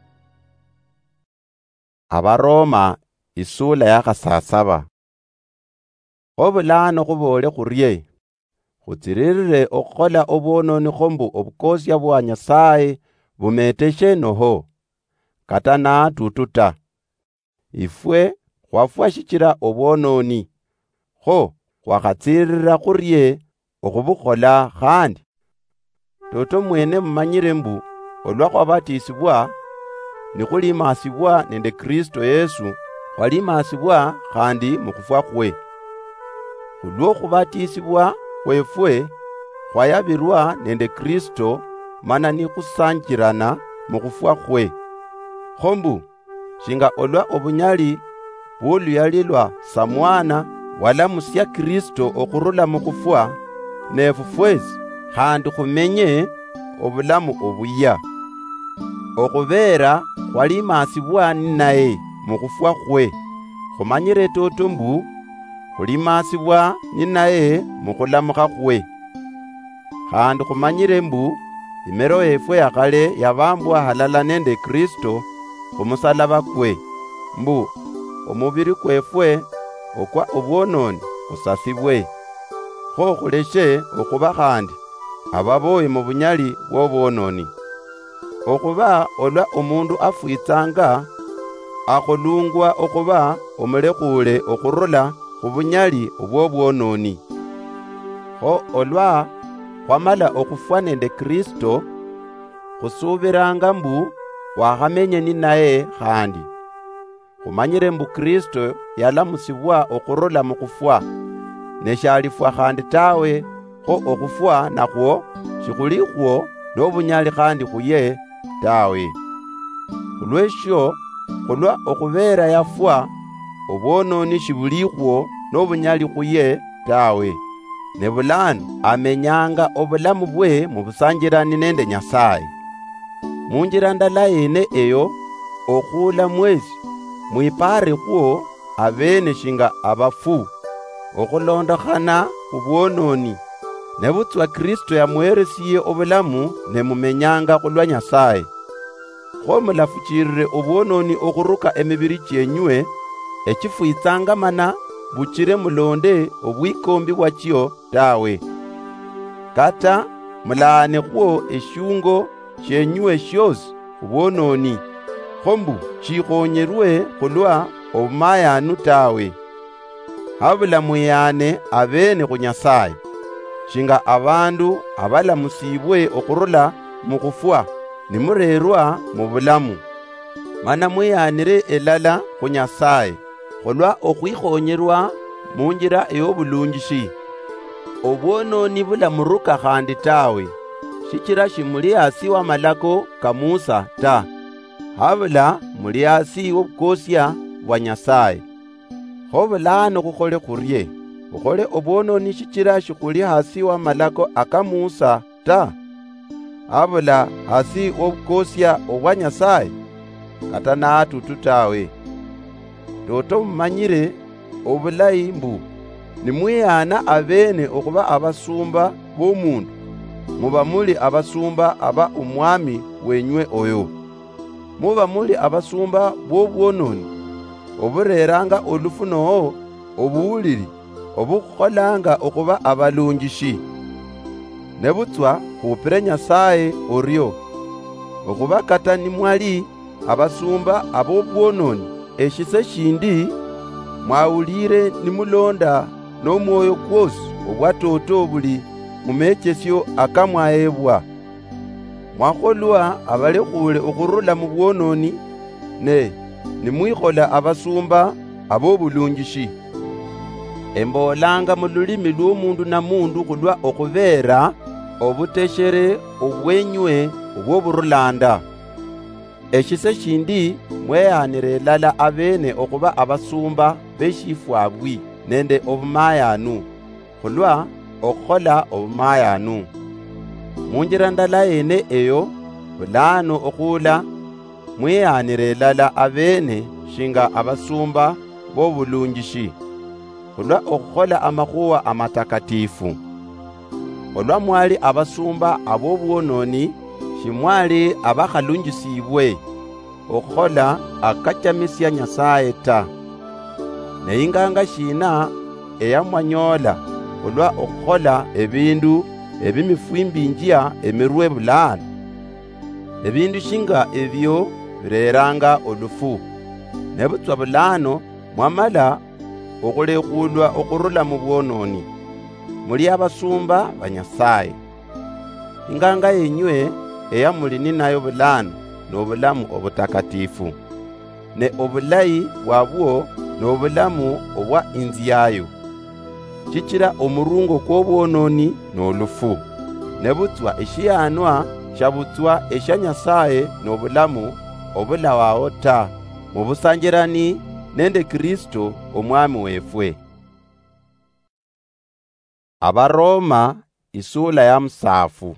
Abaroma isula ya khasasaba. Obulano khubole khurye khutsiririre okhola obwononi khombu obukosya bwa Nyasaye bumeteshe noho kata natututa. Ifwe khwafwa shichira obwononi kho khwakhatsiririra khurye okhubukhola khandi. Toto mwene mumanyire mbu olwa khwabatisibwa nikhulimasibwa nende Kristo Yesu khwalimasibwa khandi mukufwa khwe. Khulwo khubatisibwa khwefwe khwayabirwa nende Kristo mana nikhusanjirana mukufwa khwe. Khombu shinga olwa obunyali bwoluyalilwa samwana walamusya Kristo okhurula mukufwa nefu fwesi khandi khumenye obulamu obuya. Okubeera khwalimasibwa ninaye mukufwa khwe khumanyire toto mbu khulimasibwa ninaye mukhulamuka khwe. Khandi khumanyire mbu imero efwe yakhale yabambwa halala nende Kristo khumusalaba kwe, mbu omubiri kwefwe okwa obwononi kusasibwe. Kho khuleshe okuba khandi ababoyi mu bunyali bw'obwononi. Okuba olwa omundu afwitsanga akholungwa okuba omulekhuule okhurula khu bunyali obw'obwononi. Kho olwa khwamala okufwa nende Kristo khusubiranga mbu wakhamenye ninaye khandi. Khumanyire mbu Kristo yalamusibwa okhurula mukufwa neshalifwa khandi tawe. Kho okufwa nakhwo shikhulikhwo n'obunyali khandi khuye tawe. Khulweshyo khulwa okubeera yafwa obwononi shibulikhwo n'obunyali khuye tawe. Nebulano amenyanga obulamu bwe mu busanjirani nende Nyasaye. Munjira ndala yene eyo okhula mwesi mwipare khwo abene shinga abafu okhulondokhana ubwononi. Nebutswa Kristo yamweresiye obulamu nemumenyanga khulwa Nyasaye. Kho mulafuchirire obwononi okhuruka emibiri chenywe echifwitsanga mana buchire mulonde obwikombi bwachyo tawe. Kata mulane khwo eshungo chenywe shosi ubwononi. Khombu chikhonyerwe khulwa obumayanu tawe. Habula muyane abene khu Nyasaye. Shinga abandu abalamusibwe okhurula mukufwa nimurerwa mu bulamu. Mana muyanire elala khu Nyasaye khulwa okhwikhonyerwa munjira ey'obulungishi. obwononi bulamuruka khandi tawe, shichira shimuli asi wa malako ka Musa ta, habula muli asi w'obukosya bwa Nyasaye. Kho bulano khukhole khurye, ukhole obwononi shichira shikhuli hasi wa malako aka Musa ta, habula hasi w'obukosya obwa Nyasaye, kata natutu tawe. Toto mumanyire obulayi mbu nimwihana abene okuba abasumba b'omundu, muba muli abasumba aba umwami wenywe oyo. Muba muli abasumba b'obwononi obureranga olufu noho obuwuliri obukholanga okuba abalungishi. Ne butswa khupire Nyasaye oryo, okuba kata nimwali abasumba ab'obwononi eshise shindi mwawulire nimulonda n'omwoyo kwosi obwa toto buli mumechesyo akamwayebwa. Mwakholwa abalekhule okhurula mu bwononi ne nimwikhola abasumba ab'obulungishi. Embolanga mu lulimi lw'omundu na mundu khulwa okhubeera obuteshere obwenywe obw'oburulanda. Eshise shindi mweyanire elala abene okuba abasumba b'eshifwabwi nende obumayanu, khulwa okhola obumayanu. Munjira ndala yene eyo bulano okhula mweyanire elala abene shinga abasumba b'obulungishi, khulwa okhola amakhuwa amatakatifu. Olwa mwali abasumba ab'obwononi shimwali abakhalungisibwe okhola akachamisya Nyasaye ta. Neyinganga shina eyamwanyola olwa okhola ebindu ebimifwimbinjya emirwe bulano. Ebindu shinga ebyo bireranga olufu. Nebutswa bulano mwamala okhulekhulwa okhurula mu bwononi, muli abasumba ba Nyasaye. Inganga yenywe eyamuli ninayo bulano n'obulamu obutakatifu, ne obulayi bwabwo n'obulamu obwa inzi yayo. Chichira omurungo kw'obwononi n'olufu. Ne butswa eshiyanwa shabutswa esha Nyasaye n'obulamu obulawawo ta, mu busanjirani nende Kristo omwami wefwe. Abaroma isula ya musafu.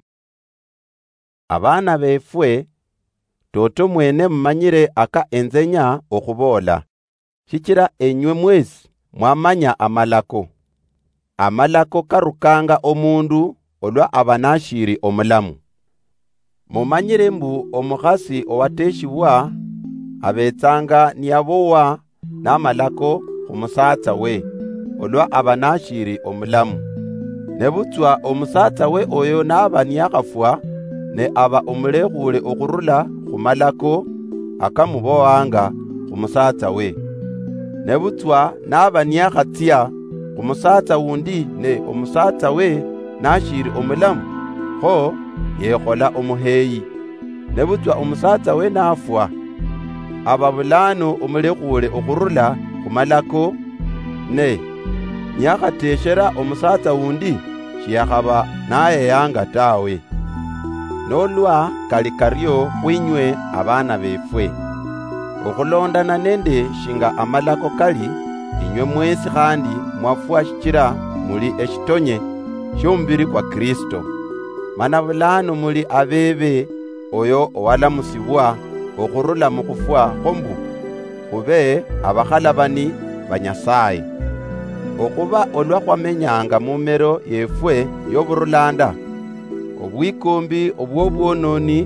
Abana befwe, toto mwene mmanyire aka enzenya okhubola, shichira enywe mwesi mwamanya amalako. Amalako karukanga omundu olwa abanashiri omulamu. Mumanyire mbu omukhasi owateshibwa abetsanga niyabowa n'amalako khumusatsa we olwa abanashiri omulamu. Ne butswa omusatsa we oyo naba niyakhafwa ne aba omulekhule okhurula khumalako akamubowanga khumusatsa we. Ne butswa naba niyakhatsya khumusatsa wundi ne omusatsa we nashiri omulamu, kho yekhola omuheyi. Ne butswa omusatsa we nafwa, aba bulano omulekhule okhurula khumalako ne niyakhateshera omusatsa wundi shiyakhaba nayeyanga tawe. Nolwa kali karyo khwinywe abana befwe. Okhulondana nende shinga amalako kali, inywe mwesi khandi mwafwa shichira muli eshitonye shomubiri kwa Kristo. Mana bulano muli abebe oyo owalamusibwa okhurula mu khufwa khombu khube abakhalabani ba Nyasaye. Okhuba olwa khwamenyanga mumero yefwe y'oburulanda, obwikombi obw'obwononi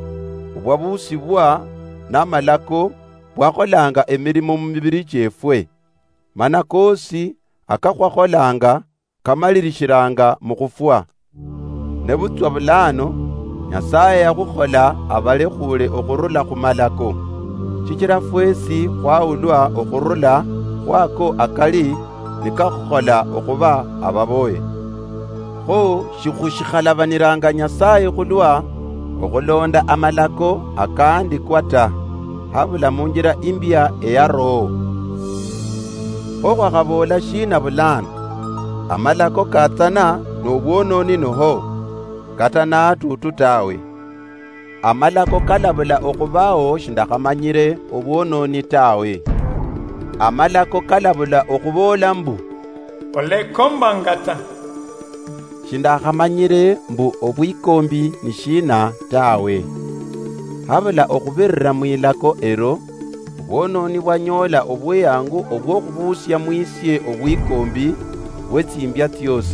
obwabusibwa n'amalako bwakholanga emirimo mu mibiri kyefwe. Mana kosi akakhwakholanga kamalirishiranga mu khufwa. Ne butswa bulano Nyasaye yakhukhola abalekhule okhurula khumalako, shichira fwesi khwawulwa okhurula khwako akali nikakhukhola okhuba ababoye. Kho shikhushikalabaniranga Nyasaye khulwa okhulonda amalako akaandikwa ta, habula munjira imbya eya Roho. Kho khwakhabola shina bulano, amalako katsana nobwononi noho kata natutu tawe. Amalako kalabula okubawo shindakhamanyire obwononi tawe. Amalako kalabula okubola mbu olekombangata shindakhamanyire mbu obwikombi nishina tawe. Habula okubirira mwilako ero obwononi bwanyola obweyangu obwokubusya mwisye obwikombi bwetsimbya tyosi.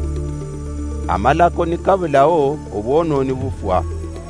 Amalako nikabulawo obwononi bufwa.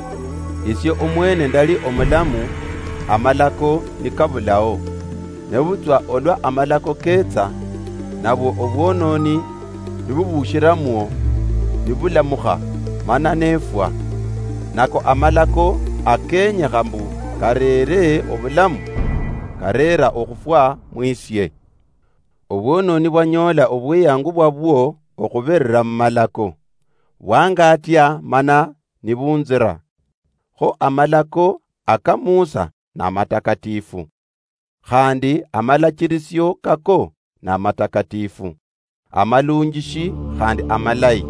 Isyo omwene ndali omulamu amalako nikabulawo. Nebutwa olwa amalako ketsa nabwo obwononi nibubushiramwo nibulamuha mana nefwa. Nako amalako akenyekha mbu karere obulamu karera okufwa mwisye. Obwononi bwanyola obweyangu bwabwo okubirira mumalako. Wangatya mana nibunzira. Ho amalako akamusa n'amatakatifu. Khandi amalachirisyo kako n'amatakatifu. Amalungishi khandi amalayi.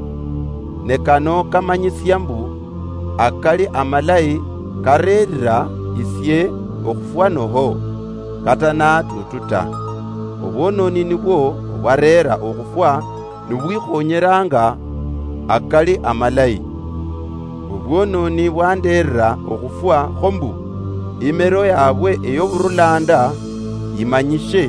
Nekano kamanyisya mbu akali amalayi karerira isye okufwa noho kata natututa. Obwononi nibwo bwarera okufwa nibwikhonyeranga akali amalayi. Obwononi bwanderera okufwa khombu imero yabwe eyoburulanda imanyishe.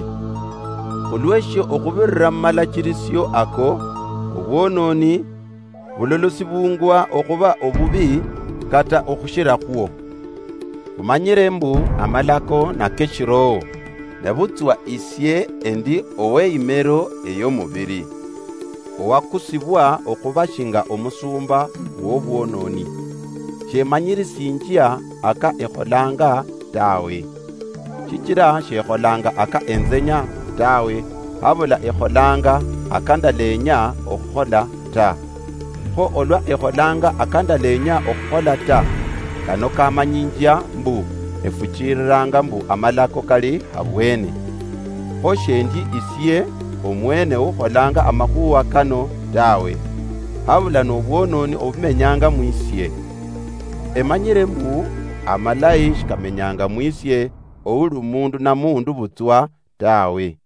Olwesyo okubirira mumalachirisyo ako obwononi bulolosibungwa okuba obubi kata okushira kwo. Umanyire mbu amalako nakeshirowo nebutswa isye endi owe imero eyomubiri owakusibwa okubashinga omusumba w'obwononi. Shemanyirisinjya aka ekholanga tawe. Shikira shekholanga aka enzenya tawe habula ekholanga akandalenya okukhola ta. Ho olwa ekholanga akandalenya okukhola ta kano kamanyinjya mbu efuchiriranga mbu amalako kali habwene. Ho shendi isye omwene ukholanga amakhuwa kano tawe habula nobwononi obumenyanga mwisye. Emanyire mbu amalayi shikamenyanga mwisye ouli mundu na mundu butswa tawe.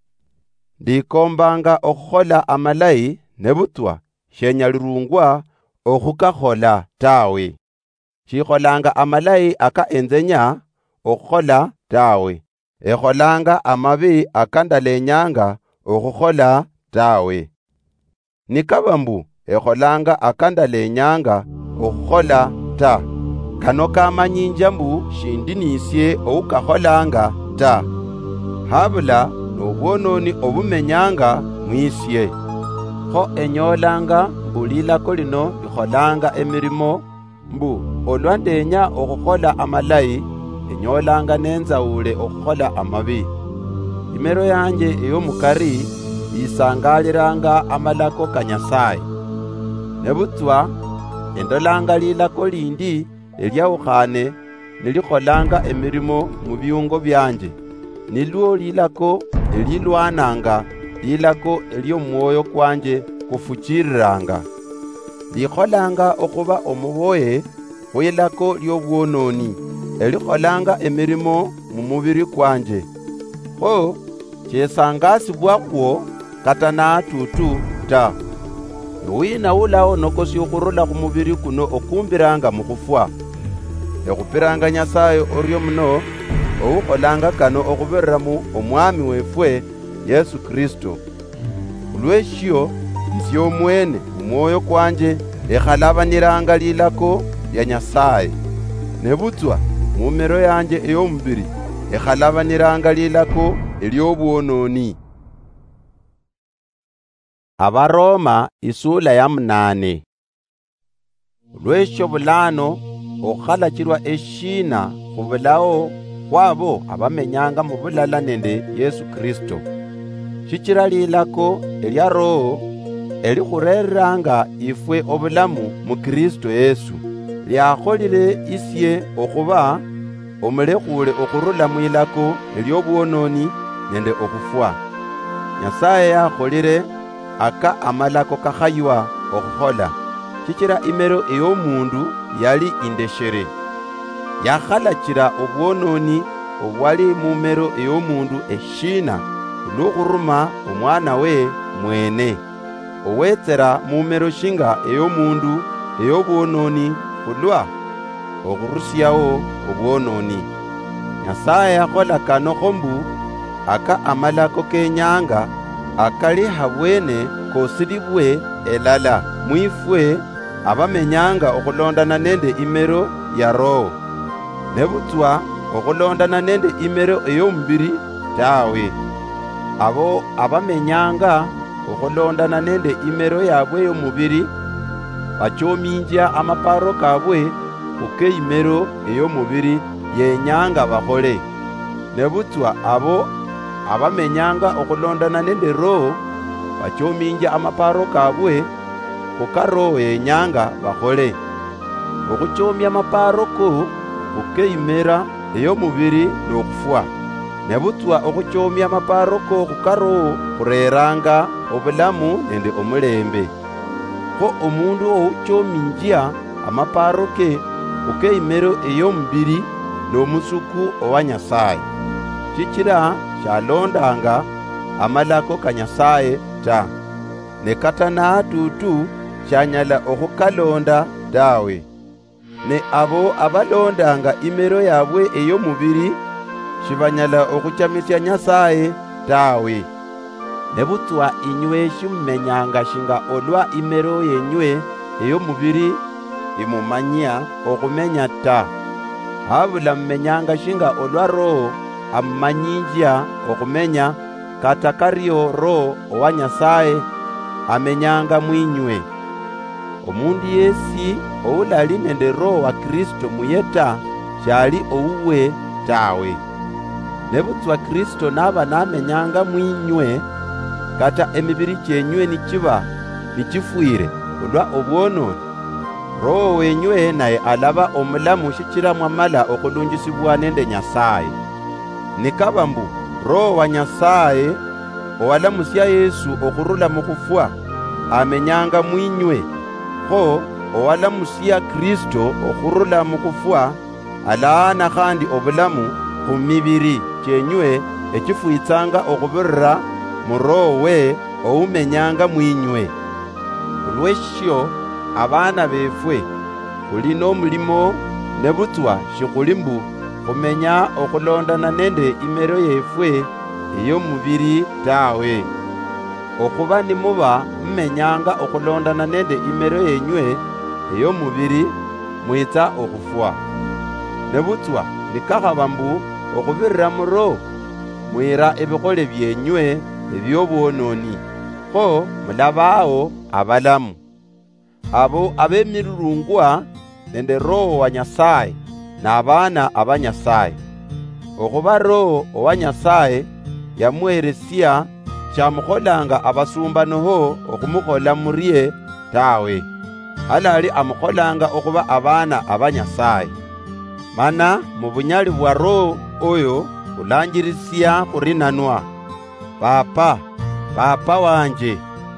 Ndikombanga okukhola amalayi nebutwa shenyalirungwa okukakhola tawe. Shikholanga amalayi aka enzenya okukhola tawe. Ekholanga amabi akandalenyanga okukhola tawe. Nikaba mbu ekholanga akandalenyanga okukhola ta kano kamanyinja mbu shindinisye okukakholanga ta habula nobwononi obumenyanga mwisye. Ho enyolanga mbu lilako lino likholanga emirimo mbu olwandenya okukhola amalayi enyolanga nenzawule okukhola amabi. Imero yanje eyomukari yisangaliranga amalako ka Nyasaye. Nebutswa endolanga lilako lindi elyawukhane nilikholanga emirimo mu byungo byanje. Nilwo lilako elilwananga lilako elyomwoyo kwanje kufuchiriranga. Likholanga okuba omuboye khwilako lyobwononi elikholanga emirimo mu mubiri kwanje. Ho chesangasibwakwo kata natutu ta. Wina ulawo nokosya okhurula khumubiri kuno okumbiranga mukhufwa. Ekhupiranga Nyasaye oryo muno owukholanga kano okubirira mu omwami wefwe Yesu Kristo. Lweshyo isye omwene umwoyo kwanje ekhalabaniranga lilako lya Nyasaye. Nebutswa mumero yanje eyomubiri ekhalabaniranga lilako eryobwononi. Abaroma isula ya 8. Lwesyo bulano okhalachirwa eshina khubulawo khwabo abamenyanga mu bulala nende Yesu Kristo. Shikira lilako elya Roho elikhureranga ifwe obulamu mu Kristo Yesu lyakholile isye okhuba omulekhule okhurula mwilako eryobwononi nende okufwa. Nyasaye yakholile aka amalako kakhaywa okukhola. Chikira imero ey'omundu yali indeshere. Yakhalachira obwononi obwali mu mero ey'omundu eshina olw'okhuruma omwana we mwene. Owetsera mu mero shinga ey'omundu ey'obwononi khulwa okhurusyawo obwononi. Nyasaye yakhola kano khombu aka amalako kenyanga akali habwene kosilibwe elala mwifwe abamenyanga okhulondana nende imero ya roho, nebutswa okhulondana nende imero ey'omubiri tawe. Abo abamenyanga okhulondana nende imero yabwe y'omubiri bachominja amaparo kabwe ukeimero ey'omubiri yenyanga bakhole. Nebutswa abo abamenyanga okhulondana nende roho bachominja amaparo kabwe kukaroho yenyanga bakhole. Okhuchomya amaparo ko kukeimera ey'omubiri n'okufwa. Nebutswa okhuchomya amaparo ko kukaroho khureranga obulamu nende omulembe. Kho omundu ouchominja amaparo ke ukeimero ey'omubiri n'omusuku owa Nyasaye. Chikira shalondanga amalako ka Nyasaye ta, ne kata naatutu shanyala okhukalonda tawe. Ne abo abalondanga imero yabwe ey'omubiri shibanyala okhuchamisya Nyasaye tawe. Nebutswa inywe shimumenyanga shinga olwa imero yenywe ey'omubiri imumanya okhumenya ta. Habula mumenyanga shinga olwa roho amumanyinja okhumenya, kata karyo roho owa Nyasaye amenyanga mwinywe. Omundu yesi oulali nende roho wa Kristo muyeta shali ouwe tawe. Nebutswa Kristo naba namenyanga mwinywe, kata emibiri chenywe nichiba nichifwire olwa obwononi, roho wenywe naye alaba omulamu shikira mwamala okhulunjisibwa nende Nyasaye. Nikaba mbu roho wa Nyasaye owalamusya Yesu okhurula mukhufwa amenyanga mwinywe, kho owalamusya Kristo okhurula mukhufwa alaana khandi obulamu khumibiri chenywe echifwitsanga okhubirira mu roho we oumenyanga mwinywe. Olweshyo abana befwe khuli n'omulimo, nebutswa shikhuli mbu khumenya okhulondana nende imero yefwe ey'omubiri tawe. Okhuba nimuba mumenyanga okhulondana nende imero yenywe ey'omubiri mwitsa okhufwa. Nebutswa nikakhaba mbu okhubirira mu roho mwira ebikhole byenywe eby'obwononi, kho mulabaawo abalamu. Abo abemirurungwa nende roho wa Nyasaye n'abaana aba Nyasaye. Okhuba roho owa Nyasaye yamuheresya shamukholanga abasumba noho okhumukhola murye tawe, halali amukholanga okhuba abaana aba Nyasaye. Mana mu bunyali bwa roho oyo ulanjirisya khurinanwa, Papa, Papa wanje.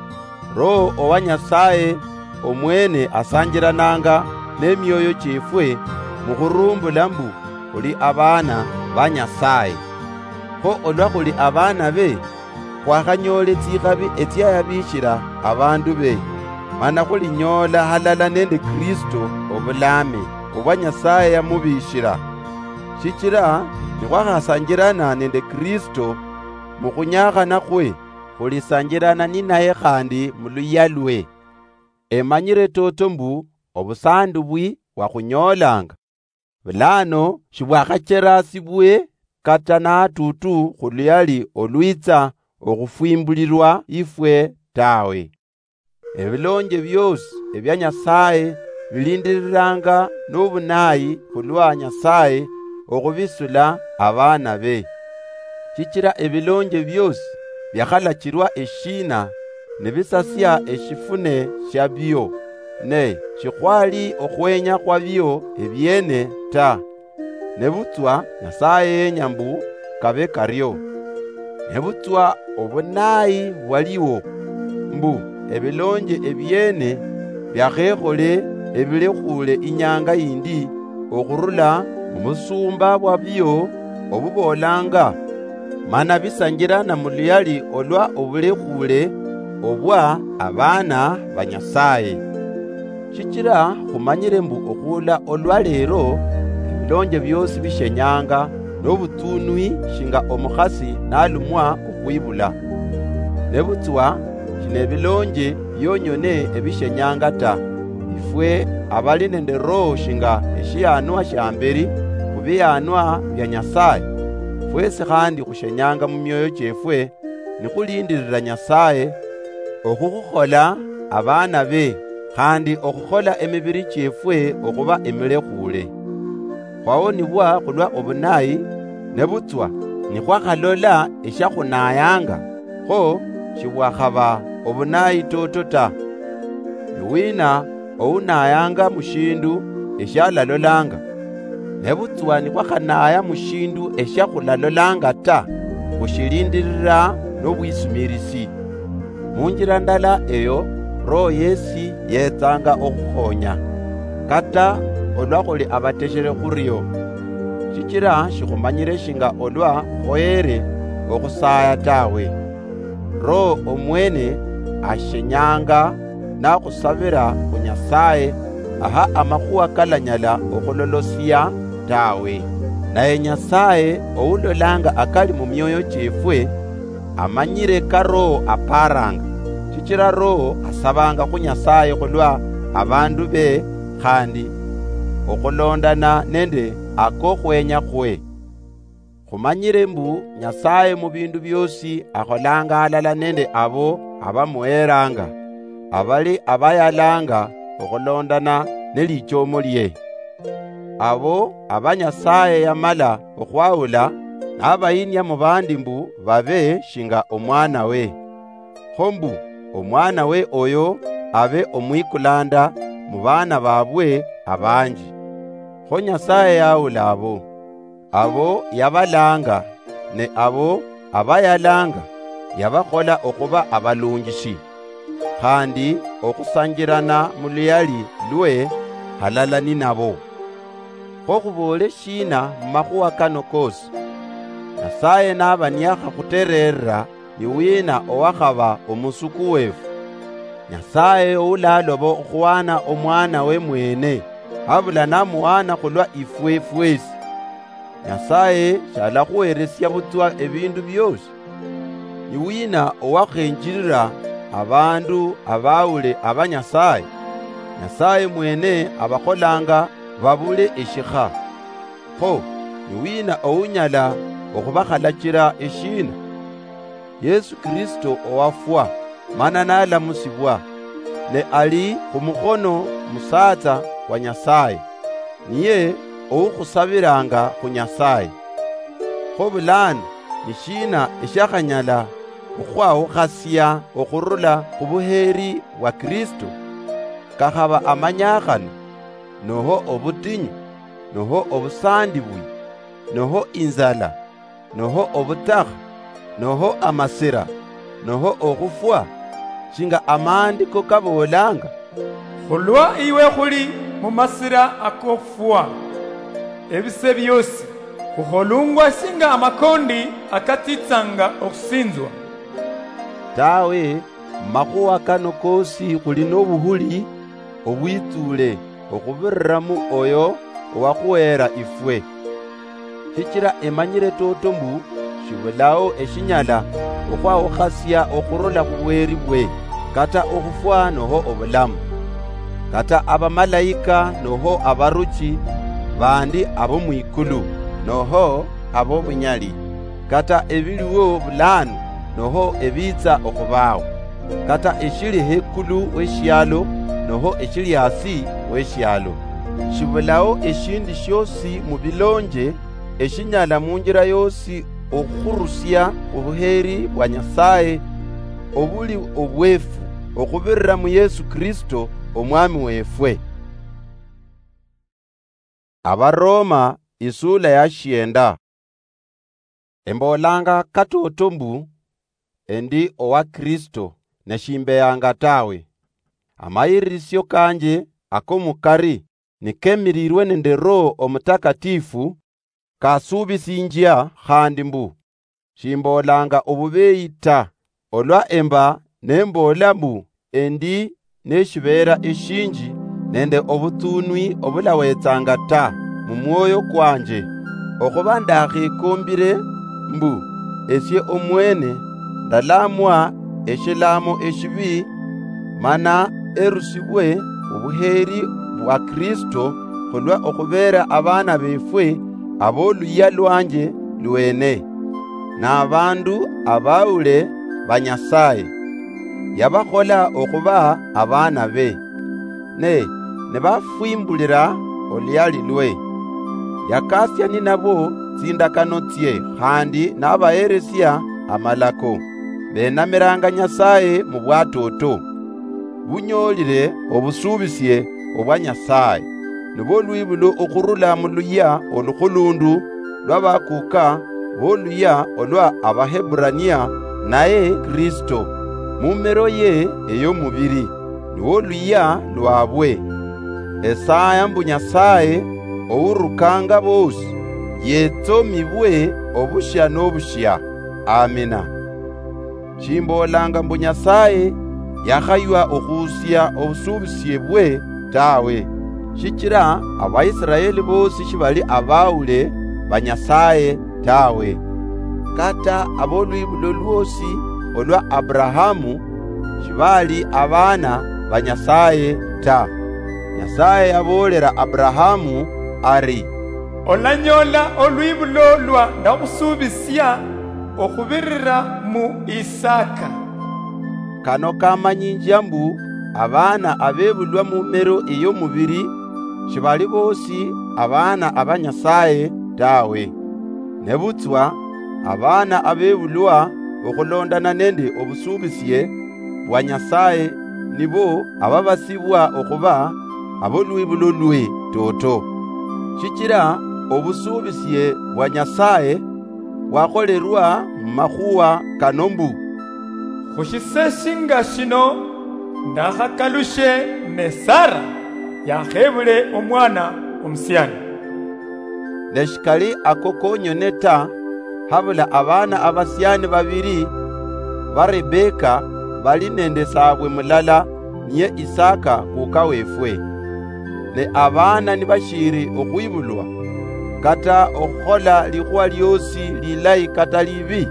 Roho owa Nyasaye omwene asanjirananga n'emyoyo chefwe mukhurumbula mbu khuli abaana ba Nyasaye. Kho olwa khuli abaana be khwakhanyole tsikhabi etsiyayabishira abandu be, mana khulinyola halala nende Kristo obulame obwa Nyasaye yamubishira. Shikira nikhwakhasanjirana nende Kristo mukhunyakhana khwe, khulisanjirana ninaye khandi muluya lwe. Emanyire toto mbu obusandu bwi bwakhunyolanga bulano shibwakhacherasibwe kata naatutu khuluyali olwitsa okhufwimbulirwa ifwe tawe. Ebilonje byosi ebya Nyasaye bilindiriranga n'obunayi khulwa Nyasaye okhubisula abaana be. Chikira ebilonje byosi byakhalachirwa eshina nebisasya eshifune shabyo, ne shikhwali okhwenya khwabyo ebyene ta. Nebutswa Nyasaye yenya mbu kabe karyo. Nebutswa obunayi bwaliwo, mbu ebilonje ebyene byakhekole ebilekhule inyanga yindi okhurula mumusumba bwabyo obubolanga mana bisangira na muluyali olwa obulekhule obwa abana ba Nyasaye. Shikira khumanyire mbu okhula olwa lero ebilonje byosi bishenyanga n'obutunwi shinga omukhasi nalumwa okwibula. Nebutswa shine bilonje byonyone ebishenyanga ta. Ifwe abali nende roho shinga eshiyanwa shamberi kubiyanwa bya Nyasaye. Fwesi khandi khushenyanga mu myoyo chefwe nikhulindirira Nyasaye okhukhola abana be khandi okhukhola emibiri chefwe okhuba emilekhule. Khwawonibwa khulwa obunayi nebutswa nikhwakhalola eshakhunayanga kho shibwakhaba obunayi toto ta. Niwina ounayanga mushindu eshalalolanga nebutswa nikhwakhanaya mushindu eshakhulalolanga ta khushilindirira n'obwisumirisi. Munjira ndala eyo roho yesi yetsanga okhukhonya kata olwa khuli abateshere khuryo. Shikira shikhumanyire shinga olwa khoyere okhusaya tawe. Roho omwene ashenyanga nakhusabira khu Nyasaye aha amakhuwa kalanyala okhulolosya tawe. Naye Nyasaye oulolanga akali mu myoyo chefwe amanyire ka roho aparanga. Shikira roho asabanga khu Nyasaye khulwa abandu be khandi okhulondana nende akokhwenya khwe. Khumanyire mbu Nyasaye mu bindu byosi akholanga alala nende abo abamuheranga abali abayalanga okhulondana nelichomo lye. Abo abanyasaye yamala okhwawula n'abayinya mu bandi mbu babe shinga omwana we. Khombu omwana we oyo abe omwikulanda mu bana babwe abanji. Kho Nyasaye yawula abo yabalanga ne abo abayalanga yabakhola okhuba abalungishi khandi okhusangirana mu luyali lwe halala ni nabo. Kho khubole shina mu makhuwa kano kosi Nyasaye naba niyakhakuterera niwina owakhaba omusuku wefu. Nyasaye oulaloba okhuwana omwana we mwene habula namuwana khulwa ifwe fwesi. Nyasaye shalakhuweresya butswa ebindu byosi. Niwina owakhenjirira abandu abawule abanyasaye. Nyasaye mwene abakholanga babule eshikha. Kho niwina ounyala okhubakhalachira eshina. Yesu Kristo owafwa mana nalamusibwa ne ali khumukhono musatsa wa Nyasaye. Niye oukhusabiranga khu Nyasaye. Kho bulano nishina eshakhanyala okhwawukhasya okhurula khu buheri bwa Kristo kakhaba amanyakhano noho obutinyu noho obusandibwi noho inzala noho obutakha noho amasira noho okhufwa shinga amandiko kabolanga khulwa iwe khuli mu masira akofwa ebise byosi khukholungwa singa amakondi akatitsanga okusinzwa. Tawe makhuwa kano kosi khuli n'obuhuli obwitsule okhubiriramu oyo owakhuwera ifwe. Shikira emanyire toto mbu shibulawo eshinyala okhwawukhasya okhurula khu bweri bwe kata okhufwa noho obulamu kata abamalayika noho abaruchi bandi abo mwikulu noho abo bunyali kata ebiliwo bulano noho ebitsa okhubawo kata eshili hekulu weshyalo noho eshili hasi weshyalo. Shibulawo eshindi shosi mu bilonje eshinyala munjira yosi okhurusya obuheri bwa Nyasaye obuli obwefu okhubirira mu Yesu Kristo omwami wefwe. Abaroma isula ya 9. Embolanga katoto mbu endi owa Kristo neshimbeyanga tawe. Amayirisyo kanje akomukari nikemirirwe nende Roho Omutakatifu kasubisinjia khandi mbu shimbolanga obubeyi ta, olwa emba nembola mbu endi neshibera eshinji nende obutunwi obulawetsanga ta mu mwoyo kwanje, okhuba ndakhikombile mbu esye omwene ndalamwa eshilamo eshibi mana erusibwe obuheri bwa Kristo khulwa okhubera abana befwe ab'oluya lwanje lwene n'abandu abawule ba Nyasaye. Yabakhola okhuba abana be ne bafwimbulira olyali lwe. Yakasya ni nabo tsindakano tsye khandi n'abayeresya amalako. Benamiranga Nyasaye mu bwatoto bunyolile obusubisye obwa Nyasaye, nibo lwibulo okhurula mu luya olukhulundu lw'abakuka b'oluya olwa Abaheburania, naye Kristo mumero ye ey'omubiri niwo luya lwabwe. Esaya mbu Nyasaye owurukanga bosi yetsomibwe obushya n'obushya. Amina. Shimbolanga mbu Nyasaye yakhaywa okhusya obusubisye bwe tawe, shikira Abaisiraeli bosi shibali abawule ba Nyasaye tawe. Kata abolwibulo lwosi olwa Abrahamu shibali abana ba Nyasaye ta. Nyasaye yabolera Abrahamu ari, olanyola olwibulo lwa ndakhusubisya okhubirira mu Isaka. Kano kamanyinja mbu abana abebulwa mu mero ey'omubiri shibali bosi abana aba Nyasaye tawe. Nebutswa abana abebulwa okhulondana nende obusubisye bwa Nyasaye nibo ababasibwa okhuba abolwibulo lwe toto, shikira obusubisye bwa Nyasaye bwakholerwa mu makhuwa kano mbu khushiseshinga shino ndakhakalushe ne Sara yakhebule omwana omusyani. Neshikali ako konyene ta, habula abana abasyani babiri ba Rebeka bali nende sabwe mulala niye Isaka kuka wefwe. Ne abana nibashiri okhwibulwa kata okhola likhuwa lyosi lilayi kata libi.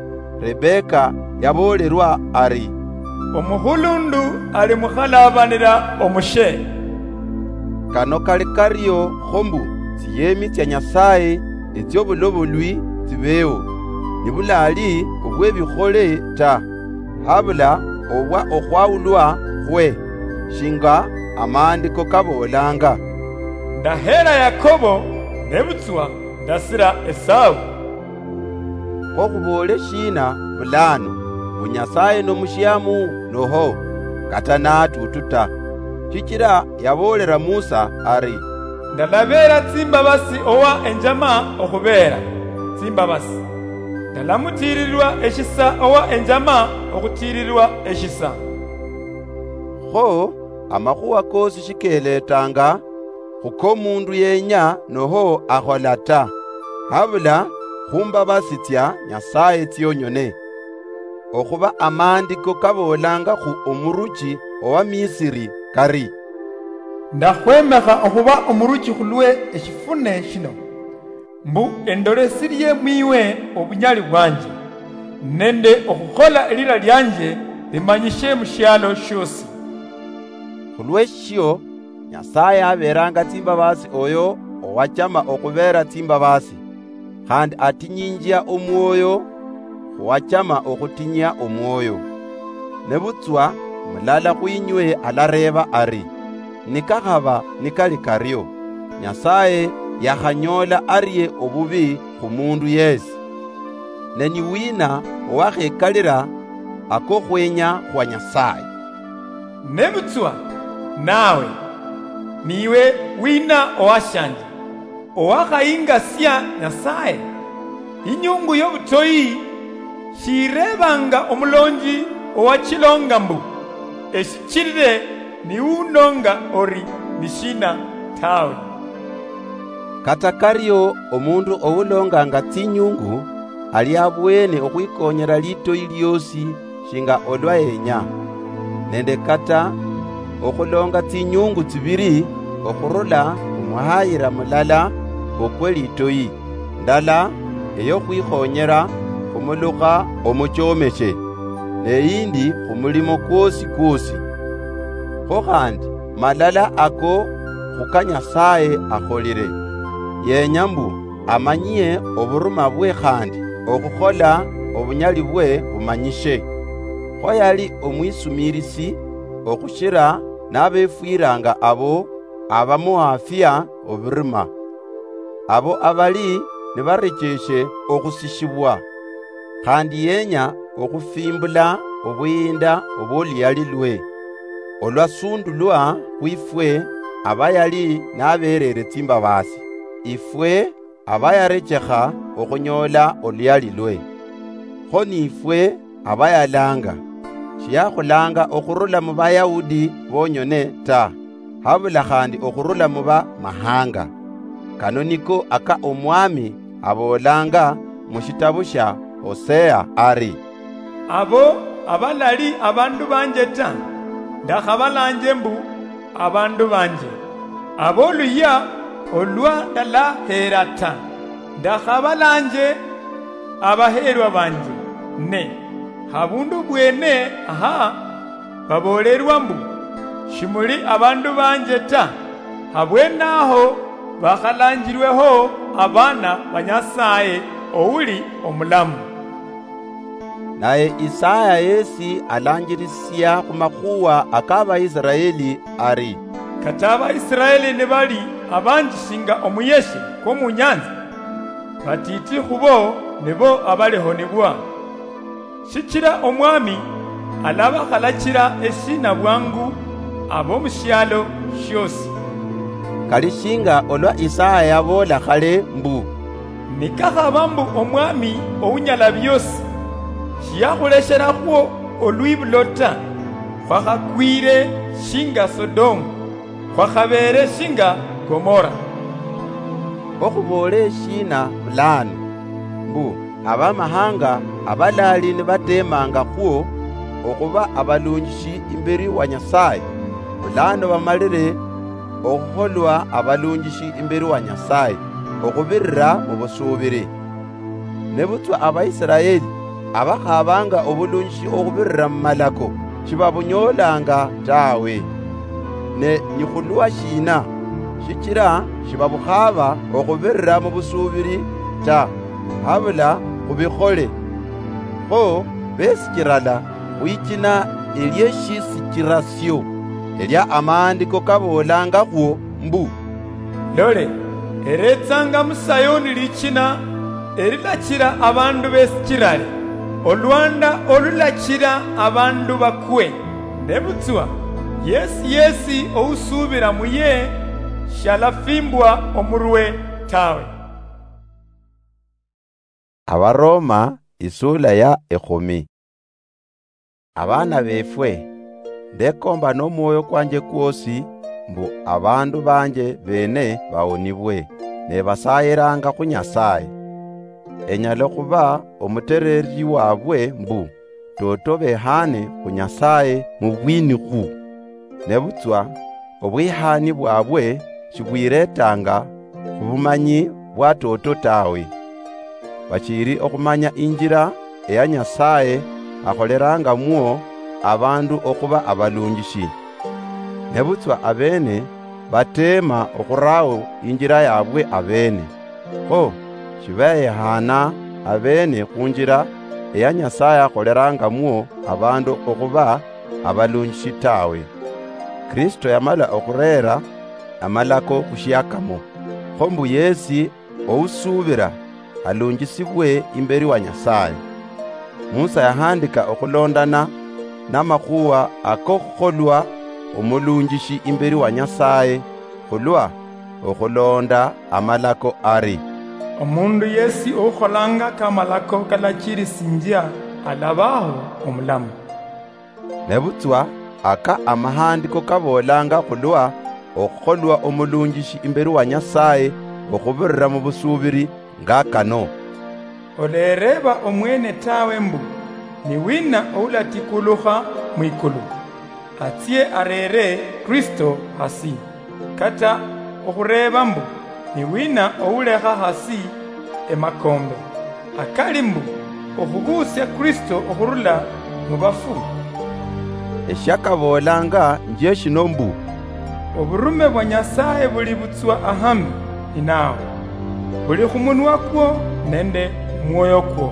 Rebeka yabolerwa ari, omuhulundu ali mukhalabanira omushe. Kano kali karyo khombu tsiyemi tsya Nyasaye etsy'obulobolwi tsibewo, nibulali obwebikhole ta, habula obwa okhwawulwa khwe, shinga amandiko kabolanga, ndahera Yakobo nebutswa ndasira Esau. Khokhubole shina bulano bu Nyasaye nomusyamu noho kata natutu ta, shikira yabolera Musa ari, ndalabera tsimbabasi owa enjama okhubera tsimbabasi, ndalamutirirwa eshisa owa enjama okhutirirwa eshisa. Kho amakhuwa kosi shikeletanga khukomundu yenya noho akhola ta, habula khumbabasitsya Nyasaye tsyonyone. Okhuba amandiko kabolanga khu omuruchi owa Misiri kari, ndakhwemekha okhuba omuruchi khulwe eshifune shino, mbu endole sirye mwiwe obunyali bwanje, nende okhukhola elira lyanje limanyishe musyalo shosi. Khulweshyo Nyasaye aberanga tsimbabasi oyo owachama okhubera tsimbabasi, khandi atinyinjia omwoyo khuwachama okhutinya omwoyo. Nebutswa mulala khwinywe alareba ari, nikakhaba nikali karyo, Nyasaye yakhanyola arye obubi khumundu yesi. Neni wina owakhekalira akokhwenya khwa Nyasaye. Nebutswa nawe niwe wina owashanje owakhayingasya Nyasaye. Inyungu y'obutoyi shirebanga omulonji owachilonga mbu eshichirire ni unonga ori nishina tawe. Kata karyo omundu owulonganga tsinyungu ali abwene okwikonyera litoyi lyosi shinga olwa yenya. Nende kata okulonga tsinyungu tsibiri okurula umuhayira mulala okwe litoyi ndala eyo kwikhonyera kumuluka omuchomeshe neyindi kumulimo kwosi kwosi. Khokandi malala ako khukanyasaye akholire yenyambu amanyiye oburuma bwe khandi okukhola obunyali bwe bumanyishe. Khoyali omwisumirisi okushira n'abefwiranga abo abamuafia obirima abo abali nibarekeshe okusishibwa khandi yenya okufimbula obuyinda obwoliyali lwe olwasundulwa kwifwe abayali n'aberere tsimbabasi ifwe abayarekekha okunyola oluyali lwe. Kho nifwe abayalanga shiyakhulanga okhurula mu Bayahudi bonyone ta habula khandi okhurula mu mahanga. Kano niko aka omwami abolanga mu shitabu sha Hosea ari, abo abalali abandu banje ta ndakhabalanje mbu abandu banje, aboluya olwa ndalahera ta ndakhabalanje abaherwa banje. Ne habundu bwene aha babolerwa mbu shimuli abandu banje ta habwenaho bakhalanjirweho abana banyasaye owuli omulamu. Naye Isaya yesi alanjirisiya kumakhuwa ak'Abaisiraeli ari, kata Abaisiraeli ne bali abanjishinga omuyeshe k'omunyanza batiti khubo nebo abalehonebwa. Shikira omwami alabakhalachira eshina bwangu ab'omushyalo shosi. Kalishinga olwa Isaya yabola khale mbu, nikakhaba mbu omwami owunyala byosi shiyakhulesherakho olwibulo ta khwakhakwire shinga Sodomu khwakhabere shinga Gomora. Okhubole shina bulano mbu abamahanga abalali nibatemanga khuo okhuba abalunjishi imberi wa Nyasaye bulano bamalire okhukholwa abalunjishi imberi wa Nyasaye okhubirira mu busubiri. Nebutswa Abaisiraeli abakhabanga obulunjishi okhubirira mu malako shibabunyolanga tawe. Ne nikhulwa shina shikira shibabukhaba okhubirira mu busubiri ta habula khubikhole. Kho besikirala khwikina elyeshisikirasyo elya amandiko kabolanga khuo mbu, lole eretsanga mu Sayoni likina erilachira abandu besikirale olwanda olulachira abandu bakwe. Nebutswa yesi ousubira muye shalafimbwa omurwe tawe. Abaroma isula ya 10. Abana befwe ndekomba n'omwoyo kwanje kwosi mbu abandu banje bene bawonibwe nebasayiranga khu Nyasaye. Enyala khuba omutereri wabwe mbu toto behane khu Nyasaye mu bwiniku. Nebutswa obwihani bwabwe shibwiretanga bumanyi bwa toto tawe. Bachiri okumanya injira eya Nyasaye akholeranga muo abandu okuba abalunjishi. Nebutswa abene batema okurawo injira yabwe abene. Ho shibeyehana abene kunjira eya Nyasaye akholeranga muo abandu okuba abalunjishi tawe. Kristo yamala okurera amalako kushiyakamo. Khombu yesi ousubira alunjisibwe imberi wa Nyasaye. Musa yahandika okulondana n'amakhuwa akokholwa omulunjishi imberi wa Nyasaye khulwa okulonda amalako ari, omundu yesi okholanga kamalako kalachiri sinjia alabaho omulamu. ne butswa aka amahandiko kabolanga khulwa okhukholwa omulungishi imberi wa Nyasaye okhubirira mu busubiri ngakano. Olereba omwene tawe mbu ni wina oulatikuluha mwikulu atie arere Kristo hasi, kata okhureba mbu ni wina ouleha hasi emakombe akali mbu okhubusya Kristo okhurula mu bafu. Esyakabolanga nje shino mbu oburume bwa Nyasaye buli butswa ahami inawe, buli khumunwa kwo nende mwoyo kwo.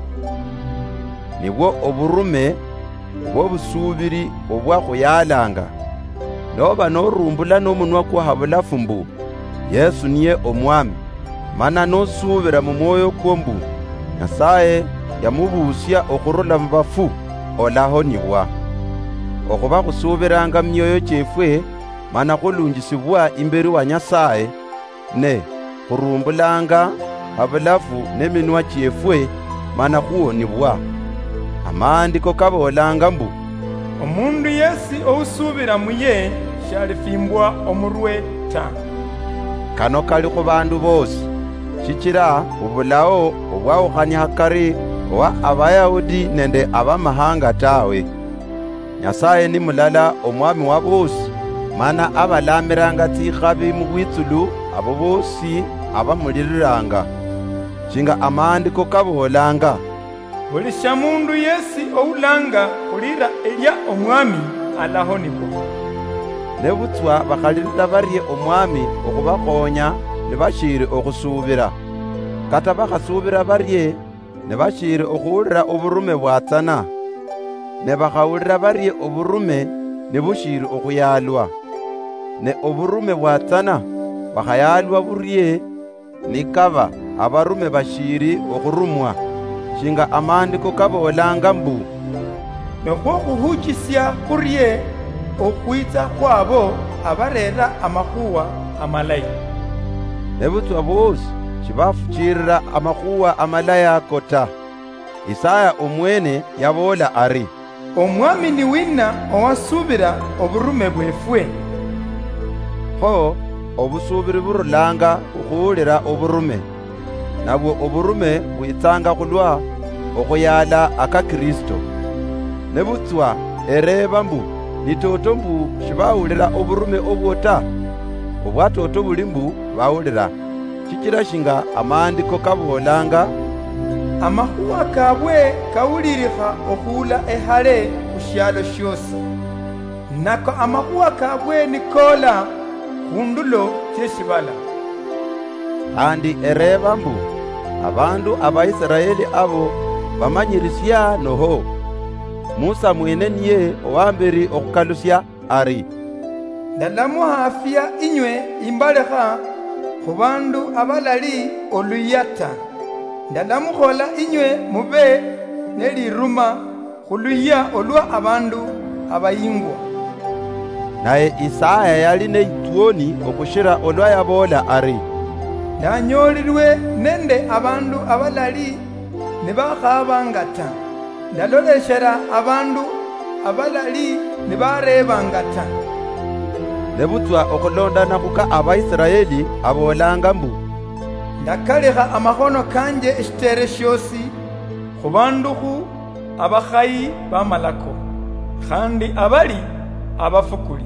nibwo oburume bw'obusubiri obwakhuyalanga noba norumbula n'omunwa kwa habulafu mbu Yesu niye omwami, mana nosubira mu mwoyo kwo mbu Nyasaye yamubusya okhurula mu bafu, olahonibwa. Okhuba khusubiranga myoyo kyefwe mana khulungisibwa imberi wa Nyasaye, ne khurumbulanga habulafu n'eminwa kyefwe mana khuwonibwa. Amaandiko kabolanga mbu omundu yesi ousubira muye shalifimbwa omurwe ta. Kano kali khu bandu bosi, shikira obulawo obwawukhanya hakari wa Abayahudi nende Abamahanga tawe. Nyasaye ni mulala omwami wa bosi, mana abalamiranga tsikhabi mu bwitsulu abo bosi abamuliriranga. Shinga amaandiko kabolanga buli sha mundu yesi oulanga khulira elya omwami alahonibwa. ne butswa bakhalirira barye omwami okhubakhonya ne bashiri okhusubira, kata bakhasubira barye ne bashiri okhuwulira oburume bwatsana, ne bakhawulira barye oburume ne bushiri okhuyalwa, ne oburume bwatsana bakhayalwa burye nikaba abarume bashiri okhurumwa. Shinga amaandiko kabolanga mbu nokhwo khuhukisya khurye okhwitsa khwabo abarera amakhuwa amalayi. ne butswa bosi shibafuchirira amakhuwa amalayi ako ta. Isaya omwene yabola ari omwami ni wina owasubira oburume bwefwe. ho obusubiri burulanga ukhuwulira oburume, nabwo oburume bwitsanga khulwa okhuyala aka Kristo. ne butswa ereba mbu ni toto mbu shibawulira oburume obwo ta, obwatoto buli mbu bawulira. Shikira shinga amaandiko kabolanga amakhuwa kabwe kawuliriha okhula ehale khusyalo syosi, nako amakhuwa kabwe nikola khundulo tsyeshibala. kandi ereba mbu abandu Abaisiraeli abo bamanyirisya noho. Musa mwene niye owamberi okhukalusya ari ndalamuhafya inywe imbaleha khu bandu abalali oluyata, ndalamukhola inywe mube neliruma khuluya olwa abandu abayingwa. naye Isaya yali neitwoni okhushira olwa yabola ari ndanyolirwe nende abandu abalali nibakhabangata, ndaloleshera abandu abalali nibarebangata. ne butswa okhulondana khuka Abaisiraeli abolanga mbu ndakaliha amakhono kanje eshitere syosi khu bandu abakhayi bamalako khandi abali abafukuli.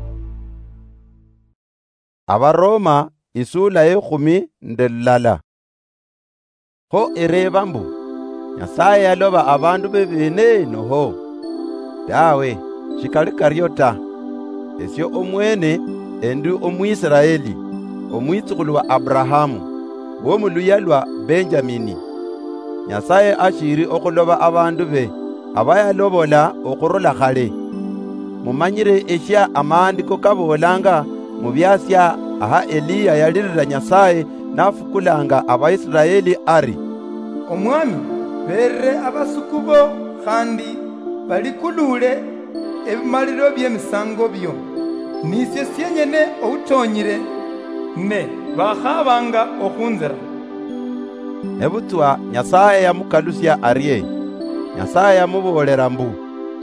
Abaroma isula ye-10 ndellala. Ho ereba mbu Nyasaye yaloba abandu bebene noho dawe shikali karyo ta. Esyo omwene endu Omwisiraeli omwitsukulu wa Abrahamu womuluya lwa Benjamini. Nyasaye ashiri okhuloba abandu be abayalobola okhurula khale. Mumanyire esya amaandiko kabolanga mu byasya aha Eliya yalirira Nyasaye nafukulanga Abaisiraeli ari omwami berre abasukubo khandi balikulule ebimaliro by'emisango byo, nisye syenyene outonyire ne bakhabanga okhunzira. ne butswa Nyasaye yamukalusya arye. Nyasaye yamubolera mbu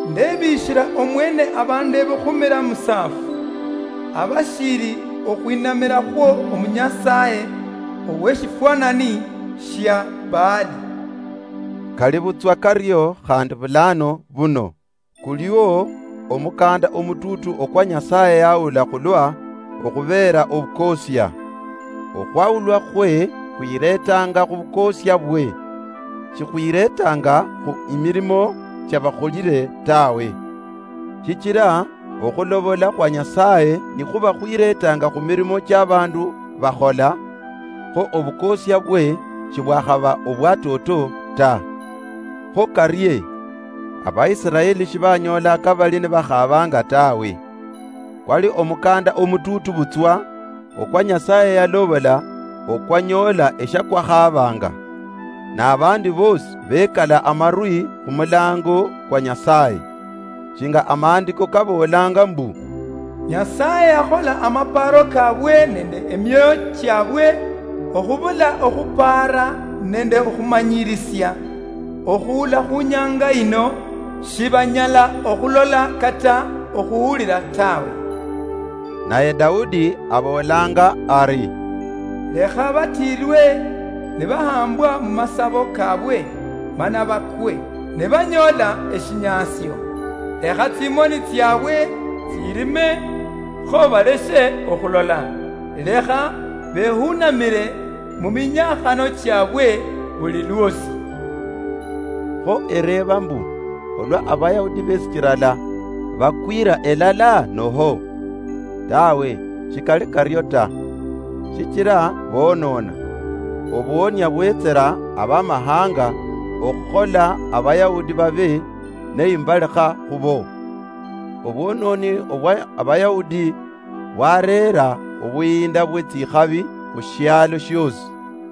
ndebishira omwene abande bukhumira musafu abashiri okwinamira kwo omunyasaye oweshifwanani shya Baali. Kali butswa karyo khandi bulano buno kuliwo omukanda omututu okwa Nyasaye yaula khulwa okubera obukosya okwawulwa khwe kwiretanga khubukosya bwe chikwiretanga khu imirimo chabakholire tawe chichira okhulobola kwa Nyasaye nikhuba khwiretanga khu mirimo chabandu bakhola kho obukosya bwe chibwakhaba obwatoto ta kho karye Abaisiraeli shibanyola kabali ne bakhabanga tawe kwali omukanda omututu butswa okwa Nyasaye yalobola okwanyola eshakwa khabanga na abandi bosi bekala amarui kumulango kwa Nyasaye shinga amandiko kabolanga mbu Nyasaye akhola amaparo kabwe nende emyoyo kyabwe okhubula okhupara nende okhumanyirisya okhula khunyanga ino shibanyala okhulola kata okhuwulira tawe. Naye Daudi abolanga ari lekha batirwe ne bahambwa mu masabo kabwe bana bakwe ne banyola eshinyasyo lekha tsimoni tyabwe tsirime kho baleshe okhulola lekha behunamire mu minyakhano kyabwe buli lwosi. Kho ereba mbu olwa Abayahudi besikirala bakwira elala noho tawe shikali karyota shichira bonona obuonya bwetsera abamahanga okhola Abayahudi babe neimbalekha khubo obwononi obwa Abayahudi warera obuyinda bwetsikhabi khushyalo shyosi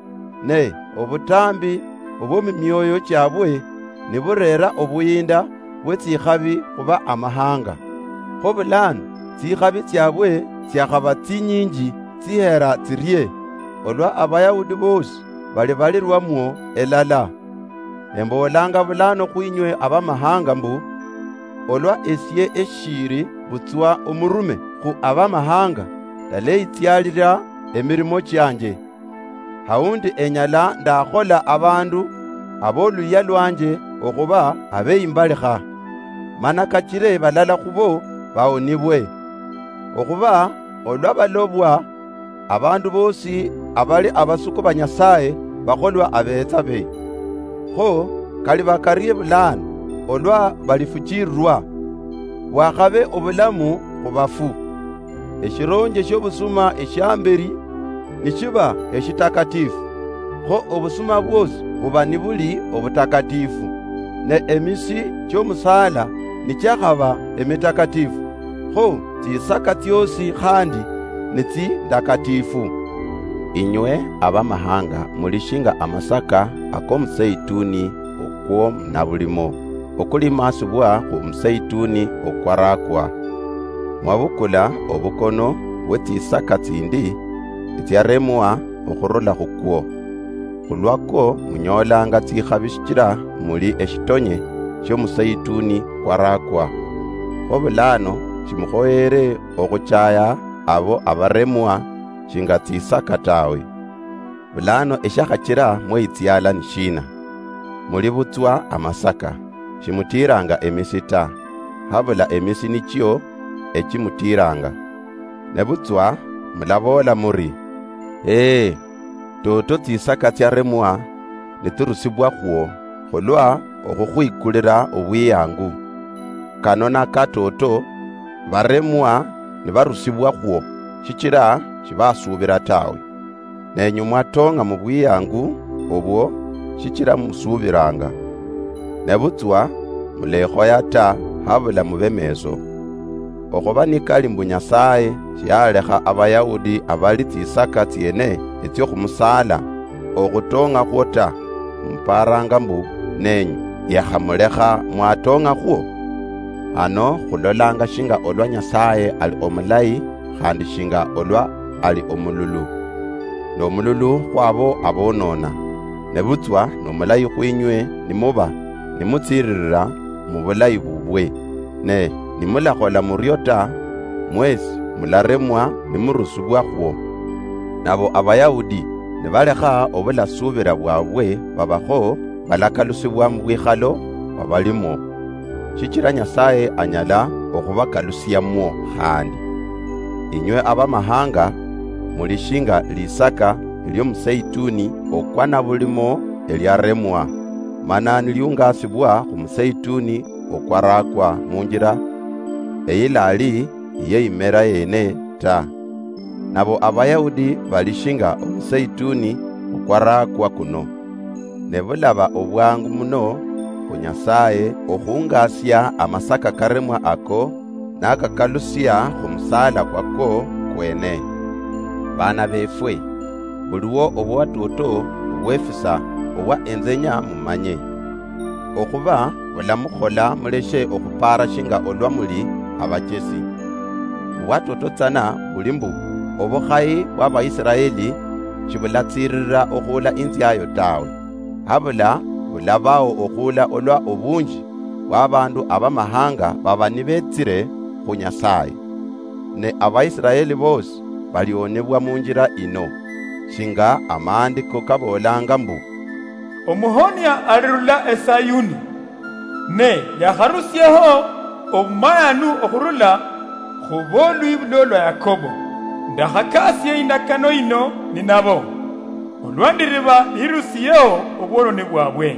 ne obutambi obw'emyoyo kyabwe niburera obuyinda bwetsikhabi khuba amahanga kho bulano tsikhabi tyabwe tsakhaba tsinyinji tsihera tsirye olwa Abayahudi bosi bali balirwamwo elala embolanga bulano khwinywe abamahanga mbu olwa esye eshiri butswa omurume khu abamahanga daleitsyalira emirimo kyanje haundi enyala ndakhola abandu aboluya lwanje okhuba abeimbalekha mana kachire balala khubo bawonibwe okhuba olwa balobwa abandu bosi abali abasuku ba Nyasaye bakholwa abetsa be kho kali bakarye bulano olwa balifuchirwa bwakhabe obulamu khubafu eshironje shobusuma esyamberi nichiba eshitakatifu kho obusuma bwosi buba nibuli obutakatifu ne emisi chomusala nichakhaba emitakatifu kho tsisaka tyosi khandi nitsi ndakatifu. Inywe abamahanga mulishinga amasaka akomuseituni okwo mnabulimo okulimasibwa khu museituni okwarakwa mwabukula obukono bwetsisaka tsindi itsyaremuwa okhurola khukwo khulwako munyolanga tsikhabishikira muli eshitonye shomuseituni kwarakwa kho bulano shimukhoere okhuchaya abo abaremuwa shinga tsisaka tawe bulano eshakhachira mweyitsyala nishina muli butswa amasaka shimutiranga emisi ta habula emisi nichyo echimutiranga ne butswa mulabola muri toto tsisaka tyaremuwa niturusibwa khwo khulwa okhukhwikulira obwiyangu kanona katoto baremuwa nibarusibwa khwo shichira shibasubira tawe nenyu mwatonga mu bwiyangu obwo shichira musubiranga ne butswa mulekhoya ta habula mubemeso okhuba nikali mbu Nyasaye shiyalekha Abayahudi abali tsisaka tsyene etsyo khumusala okhutonga khwo ta mparanga mbu nenyu yakhamulekha mwatonga khwo ano khulolanga shinga olwa Nyasaye ali omulayi khandi shinga olwa ali omululu nomululu khwabo abonona ne butswa nomulayi khwinywe nimuba nimutsiririra mu bulayi bubwe ne nimulakhola muryo ta, mwesi mularemwa nimurusubwa khwo. Nabo Abayahudi nibalekha obulasubira bwabwe babakho balakalusibwa mu bwikhalo wabalimo. Shikira Nyasaye anyala okubakalusiamwo khandi. Inywe abamahanga mulishinga lisaka elyomuseituni okwana bulimo elyaremwa, mana niliungasibwa khumuseituni okwarakwa munjira eyilali iye imera yene ta. Nabo Abayahudi balishinga omuseituni okwarakwa kuno. Nebulaba obwangu muno ku Nyasaye okhungasya amasaka karemwa ako nakakalusya khumusala kwako kwene. Bana befwe, buliwo obwatoto obwefisa obwa enzenya mumanye. Okuba bulamukhola muleshe okupara shinga olwa muli abachesi. Obwatoto tsana bulimbu obukhayi bw'Abayisraeli shibulatsirira okhula inzi yayo tawe. Habula bulabawo okhula olwa obunji bw'abandu abamahanga baba nibetsire khu Nyasaye. Ne Abayisraeli bosi balionebwa munjira ino, shinga amandiko kabolanga mbu, omuhonya alirula esayuni, ne yakharusyeho obumayanu okhurula khubolu ibulolwa Yakobo. Ndakhakasye indakano ino ni nabo, olwandiriba irusiyeho obwoloni bwabwe.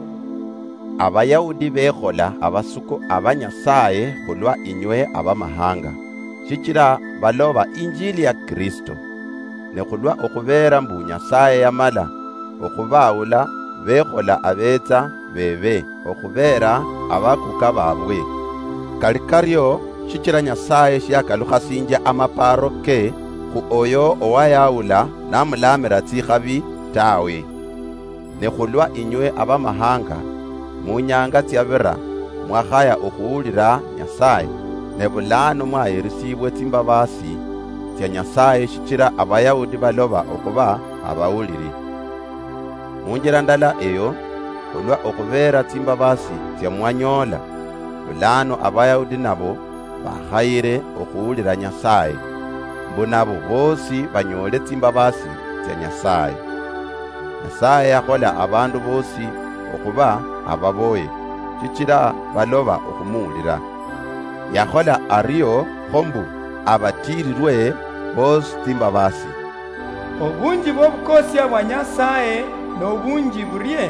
Abayahudi bekhola abasuko abanyasaye khulwa inywe abamahanga, shikira baloba injili ya Kristo. Ne khulwa okhubera mbu Nyasaye yamala okhubawula bekhola abetsa bebe okhubera abakuka babwe. Kali karyo shikira Nyasaye shiakalukhasinja amaparo ke khu oyo owayawula namulamira tsikhabi tawe. Ne khulwa inywe abamahanga munyanga tsyabira mwakhaya okhuwulira Nyasaye, ne bulano mwayeresibwe tsimbabasi tsya Nyasaye shikira Abayahudi baloba okuba abawuliri. Munjira ndala eyo khulwa okhubera tsimbabasi tsya mwanyola, bulano Abayahudi nabo bakhayire okhuwulira Nyasaye, mbu nabo bosi banyole tsimbabasi tsya Nyasaye. Nyasaye yakhola abandu bosi okuba ababoye, shikira baloba okhumuwulira. Yakhola aryo khombu abatirirwe bosi tsimbabasi. Obunji bw'obukosya bwa Nyasaye n'obunji burye,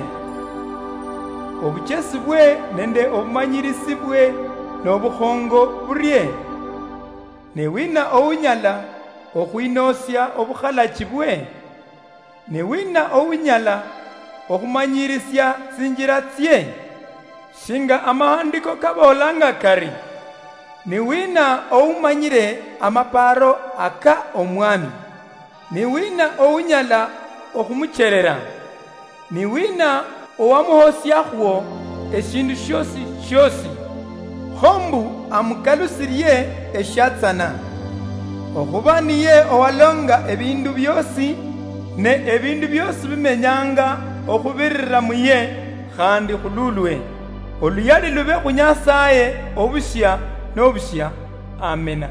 obuchesi bwe nende obumanyirisi bwe n'obukhongo burye. Newina ounyala okhwinosya obukhalaki bwe, newina ounyala okhumanyirisya tsinjira tsye, shinga amahandiko kabolanga kari, niwina oumanyire amaparo aka omwami, niwina ounyala okhumucherera, niwina owamuhosyakhwo eshindu shosi shosi, khombu amukalusirye eshatsana. Okhuba niye owalonga ebindu byosi, ne ebindu byosi bimenyanga okhubirira muye khandi khululwe. Oluyali lube khu Nyasaye obusya n'obusya. Amena.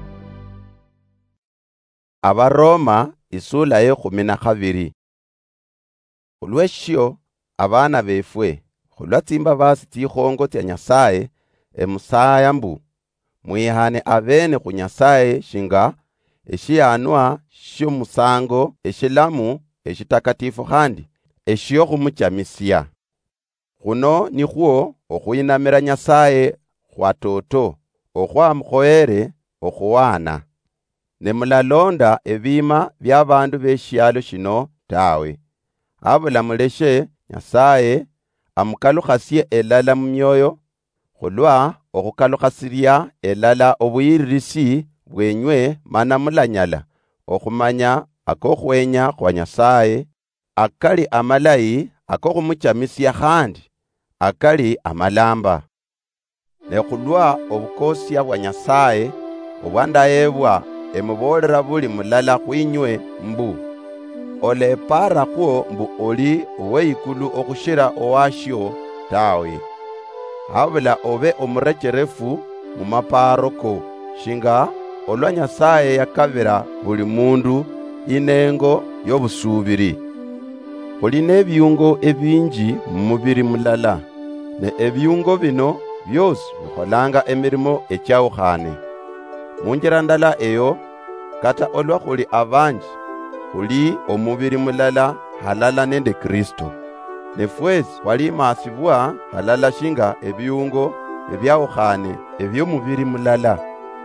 Abaroma isula ye 12. Khulweshyo abana befwe khulwa tsimbabasi tsikhongo tsya Nyasaye emusaya mbu mwihane abene khu Nyasaye shinga eshiyanwa sh'omusango eshilamu eshitakatifu khandi eshy'okhumuchamisya. Khuno nikhwo okhwinamira Nyasaye khwatoto okhwamukhoere okhuwana. Nemulalonda ebima by'abandu b'eshyalo shino tawe. Habula muleshe Nyasaye amukalukhasye elala mu myoyo, khulwa okhukalukhasirya elala obuyiririsi bwenywe, mana mulanyala okhumanya akokhwenya khwa Nyasaye, akali amalayi akokhumuchamisya khandi akali amalamba. Ne khulwa obukosya bwa Nyasaye obwandayebwa emubolera buli mulala khwinywe mbu olepara kwo mbu oli uweikulu okhushira owashyo tawe. Habula obe omurecherefu mu maparo ko shinga olwa Nyasaye yakabira buli mundu inengo y'obusubiri. Khuli n'ebyungo ebingi mu mubiri mulala, ne ebyungo bino byosi bikholanga emirimo ekyawukhane. Munjira ndala eyo, kata olwa khuli abanji, khuli omubiri mulala halala nende Kristo. Nefwesi khwalimasibwa halala shinga ebyungo ebyawukhane eby'omubiri mulala.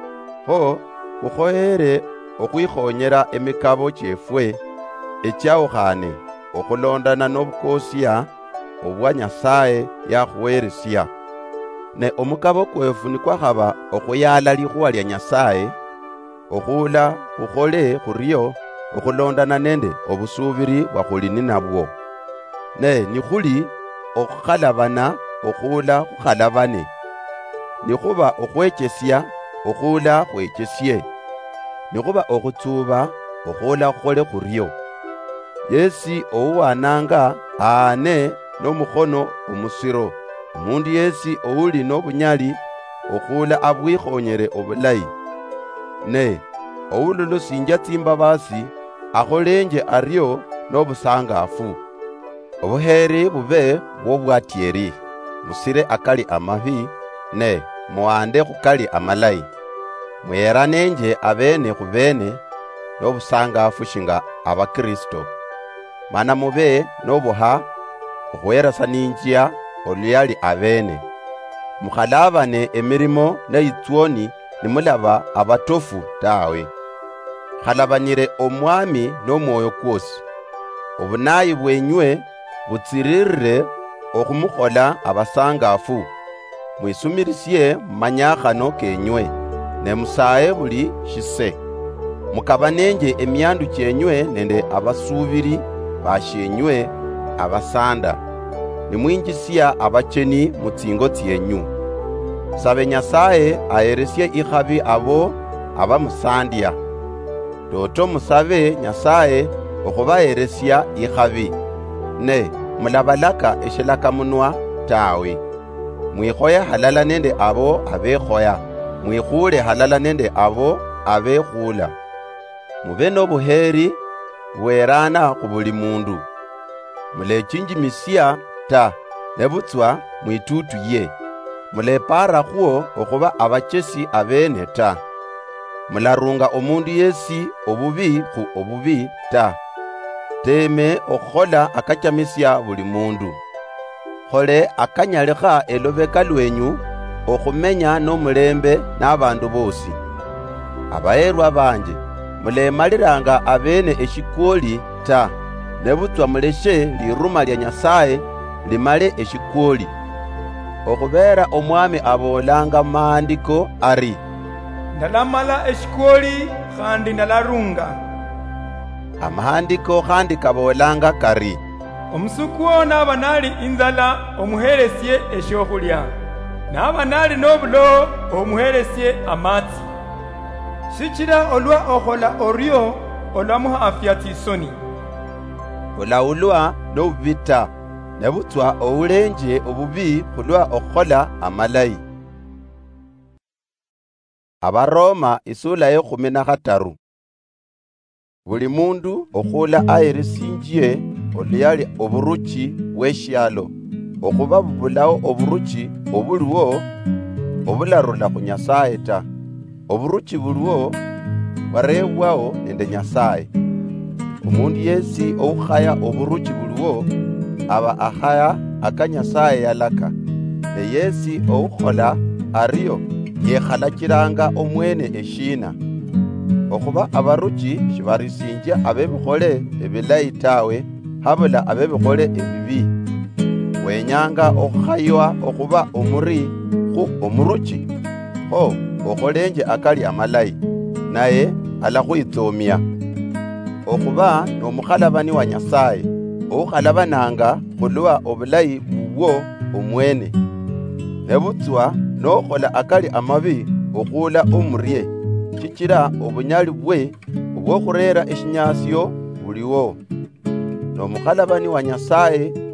Ho khukhoyere okhwikhonyera emikabo kyefwe ekyawukhane okhulondana n'obukosya obwa Nyasaye yakhuweresya. Ne omukabo kwefu nikwakhaba okhuyala likhuwa lya Nyasaye, okhula khukhole khuryo okhulondana nende obusubiri bwakhuli ninabwo. Ne nikhuli okhukhalabana okhula khukhalabane. Nikhuba okhwechesya okhula khwechesye. Nikhuba okhutsuba okhula khukhole khuryo. Yesi ouwananga aane n'omukhono omusiro. Omundu yesi ouli n'obunyali okhula abwikhonyere obulayi. Ne oululusinja tsimbabasi akholenje aryo n'obusangafu. Obuheri bube bw'obwatyeri. Musire akali amabi, ne muwande khukali amalayi. Mweranenje abene khubene n'obusangafu shinga abakristo. Mana mube n'obuha okhwerasaninjya oluyali abene. Mukhalabane emirimo n'eyitswoni nimulaba abatofu tawe. Khalabanire omwami n'omwoyo kwosi. Obunayi bwenywe butsiririre okhumukhola abasangafu. Mwisumirisye mumanyakhano kenywe, ne musaye buli shise. Mukabanenje emyandu kyenywe nende abasubiri bashenywe abasanda. Nimwinjisya abacheni mutsingo tyenyu. Sabe Nyasaye ayeresye ikhabi abo abamusandya. Doto musabe Nyasaye okhubayeresya ikhabi. Ne mulabalaka eshilakamunwa tawe. Mwikhoya halala nende abo abekhoya. Mwikhule halala nende abo abekhula. Mube n'obuheri bwerana khu buli mundu. Mulechinjimisya ta, nebutswa mwitutuye. Mulepara khuo okhuba abachesi abene ta. Mularunga omundu yesi obubi khu obubi ta. Teme okhukhola akachamisya buli mundu. Khole akanyalikha elobeka lwenyu okhumenya n'omulembe n'abandu bosi. Abayerwa banje, mulemaliranga abene eshikwoli ta. Nebutswa muleshe liruma lya Nyasaye limale eshikwoli. Okhubera omwami abolanga maandiko ari, ndalamala eshikwoli khandi ndalarunga. Amahandiko khandi kabolanga kari, omusukuwo n'aba nali inzala omuheresye eshokhulya, n'aba nali n'obulo omuheresye amatsi. Shikira olwa okhola oryo olwamuha afya tsisoni. Olaulwa n'obubita, nebutswa oulenje obubi khulwa okhukhola amalayi. Abaroma isula ye-13. Buli mundu okhula ayeresinjye oluyali oburuchi bw'eshyalo, okhuba bubulawo oburuchi obuliwo obularula khu Nyasaye ta. Oburuchi buliwo bwarebwawo nende Nyasaye. Omundu yesi oukhaya oburuchi buliwo aba akhaya aka Nyasaye yalaka. Ne yesi oukhola aryo yekhalachiranga omwene eshina. Okhuba abaruchi shibarisinja abebikhole ebilayi tawe, habula abebikhole ebibi. Wenyanga okhaywa okhuba omuri khu omuruchi. Ho okholenje akali amalayi, naye alakhwitsomya. Okhuba n'omukhalabani wa Nyasaye, oukhalabananga khulwa obulayi bubwo omwene. Nebutswa n'okhola akali amabi okhula omurye, chikira obunyali bwe obwokhurera eshinyasyo buliwo. N'omukhalabani wa Nyasaye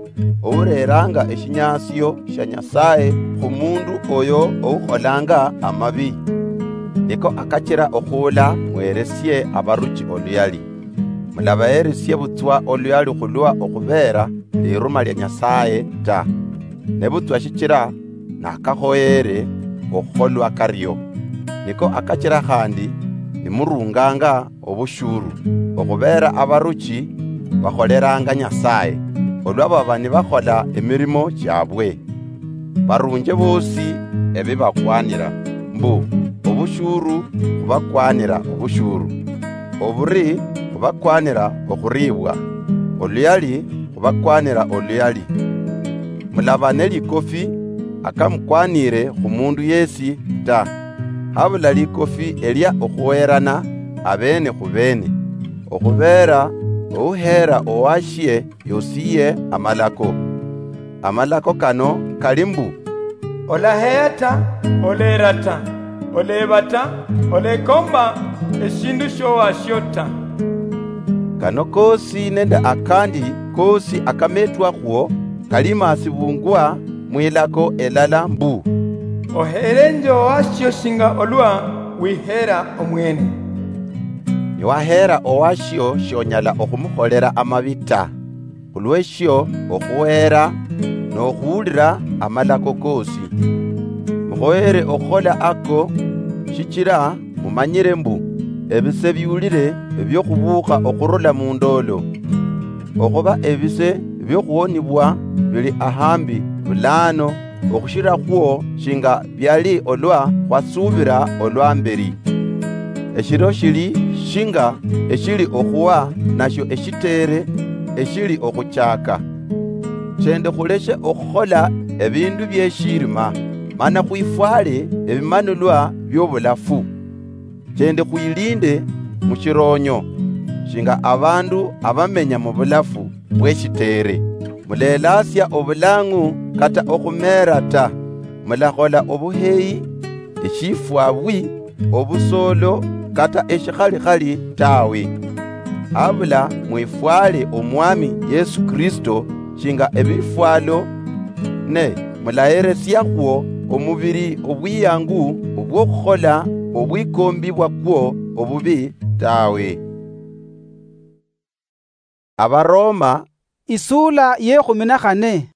oureranga eshinyasyo sha Nyasaye khumundu oyo oukholanga amabi. Niko akachira okhula mweresye abaruchi oluyali. Mulabayeresye butswa oluyali khulwa okhubera liruma lya Nyasaye ta. Ne butswa shichira nakakhoyere okholwa karyo. Niko akachira khandi nimurunganga obushuru okhubera abaruchi bakholeranga Nyasaye olwabo bani bakhola emirimo kyabwe. Barunje bosi ebibakwanira mbu obushuru khubakwanira obushuru, oburi khubakwanira okhuribwa, oluyali khubakwanira oluyali. Mulabane likofi akamukwanire khumundu yesi ta, habula likofi elya okhuwerana abene khubene, okhubera ouhera owashiye yosiye amalako. Amalako kano kalimbu: olaheta, olerata, olebata, olekomba eshindu showasho ta. Kano kosi nende akandi kosi akametwa khuo kalimasibungwa mwilako elala mbu: oherenje owasho shinga olwa wihera omwene. Niwahera owasho shonyala okhumukholera amabita, khulwesho okhuwera nokhuwulira amalako kosi. Mukhoyere okhola ako shichira mumanyire mbu ebise byulire ebyokhubukha okhurula mundolo, okhuba ebise byokhuwonibwa bili ahambi bulano okhushira khwo shinga byali olwa khwasubira olwa mberi. Eshiro shili shinga eshili okhuwa nasho eshitere eshili okhuchaka. Chende khuleshe okhukhola ebindu byeshirima, mana khwifwale ebimanulwa byobulafu. Chende khwilinde mushironyo shinga abandu abamenya mu bulafu bweshitere. Mulelasya obulangu kata okhumera ta. Mulakhola obuheyi, eshifwabwi, obusolo kata eshikhalikhali tawe. Habula mwifwale omwami Yesu Kristo shinga ebifwalo, ne mulayeresya khwo omubiri obwiyangu obwokhukhola obwikombi bwakwo obubi tawe. Abaroma isula ye-14.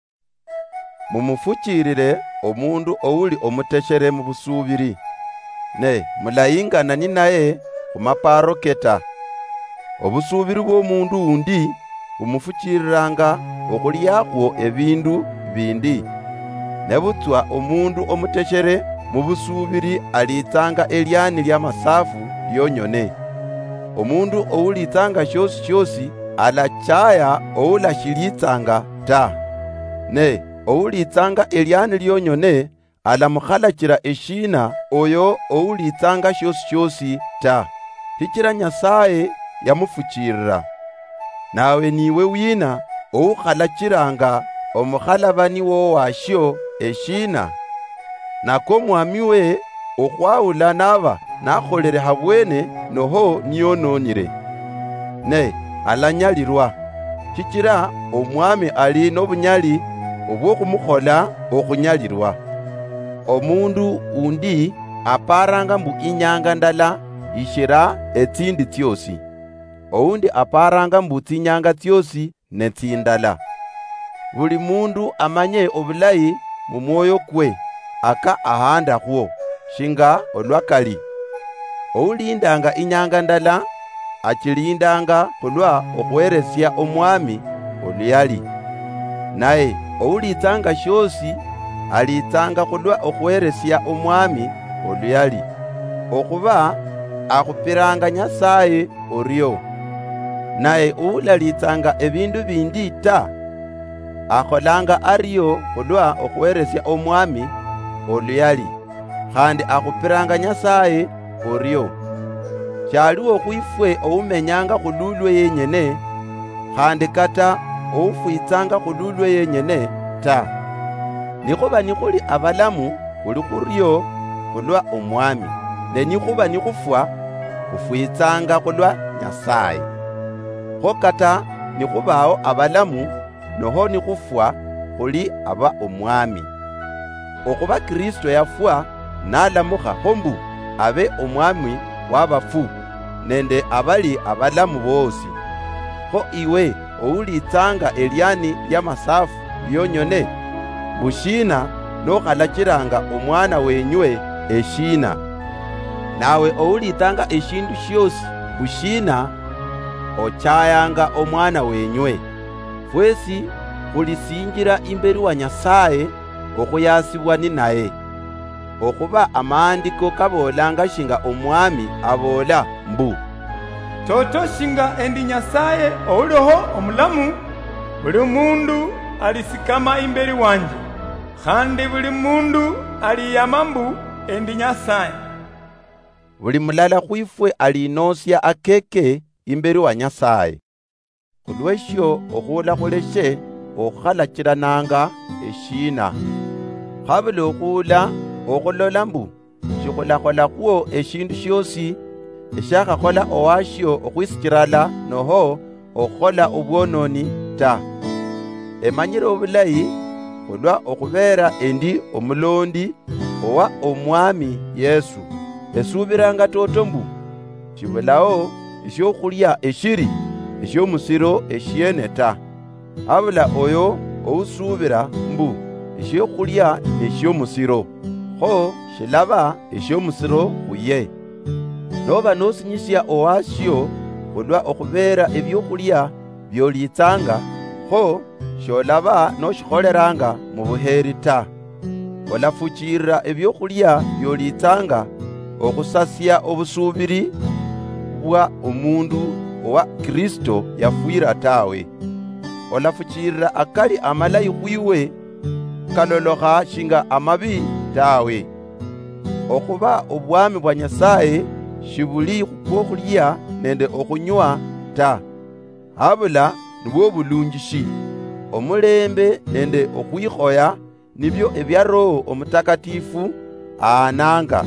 Mumufuchirire omundu ouli omuteshere mu busubiri, ne mulayingana ni naye khumaparo keta. Obusubiri bw'omundu undi bumufuchiriranga okhulyakwo ebindu bindi. Ne butswa omundu omuteshere mu busubiri alitsanga elyani lya masafu lyonyone. Omundu oulitsanga shosi shosi alachaya oulashilitsanga ta. Ne oulitsanga elyani lyonyone alamukhalachira eshina oyo oulitsanga shosi shosi ta. Hichira Nyasaye yamufuchirira. Nawe niwe wina oukhalachiranga omukhalabani wowasho eshina. Nako mwami we okhwawula naba nakholere habwene noho niyononire. Ne alanyalirwa, shichira omwami ali n'obunyali obwokhumukhola okhunyalirwa. Omundu undi aparanga mbu inyanga ndala ishira etsindi tyosi, oundi aparanga mbu tsinyanga tyosi netsindala. Buli mundu amanye obulayi mu mwoyo kwe aka ahanda khwo shinga olwakali. Oulindanga inyanga ndala achilindanga khulwa okhweresya omwami oluyali. Naye oulitsanga shosi alitsanga khulwa okhweresya omwami oluyali, okhuba akhupiranga Nyasaye oryo. Naye oulalitsanga ebindu bindi ta, akholanga aryo khulwa okhweresya omwami oluyali, khandi akhupiranga Nyasaye oryo. Shaliwo khwifwe oumenyanga khululwe yenyene, khandi kata oufwitsanga khululwe yenyene ta. Nikhuba nikhuli abalamu khuli khuryo khulwa omwami, ne nikhuba nikhufwa khufwitsanga khulwa Nyasaye. Kho kata nikhubawo abalamu noho ni khufwa khuli aba omwami. Okhuba Kristo yafwa nalamukha hombu abe omwami w'abafu nende abali abalamu bosi. Ho iwe oulitsanga eliani lya masafu lyonyone, bushina nokhalachilanga omwana wenywe eshina. Nawe oulitsanga eshindu shosi bushina ochayanga omwana wenywe. Fwesi khulisinjira imberi wa Nyasaye okhuyasibwa ni naye. Okhuba amaandiko kabolanga shinga omwami abola mbu, toto shinga endi Nyasaye ouliho omulamu, buli mundu alisikama imberi wanje, khandi buli mundu aliyama mbu endi Nyasaye. Buli mulala khwifwe alinosya akeke imberi wa Nyasaye. Khulwesho okhula khuleshe okhalachilananga eshina. Khabula okhula okhulola mbu shikhulakhola khwo eshindu shosi eshakhakhola owashyo okhwisikirala noho okhola obwononi ta. Emanyire obulayi khulwa okhubera endi omulondi owa omwami Yesu. Esubiranga toto mbu shibulawo esyokhulya eshiri esyomusiro eshyene ta. Habula oyo ousubira mbu esyokhulya esyomusiro, ho shilaba esyomusiro khuye. Noba nosinyisya owasyo khulwa okhubera ebyokhulya byolitsanga, ho sholaba noshikholeranga mu buheri ta. Olafuchirira ebyokhulya byolitsanga okhusasya obusubiri bwa omundu owa Kristo yafwira tawe. Olafuchirira akali amalayi khwiwe kalolokha shinga amabi tawe. Okhuba obwami bwa Nyasaye shibuli khwokhulya nende okhunywa ta, habula nibwo bulungishi, omulembe nende okhwikhoya nibyo ebya Roho Omutakatifu aananga.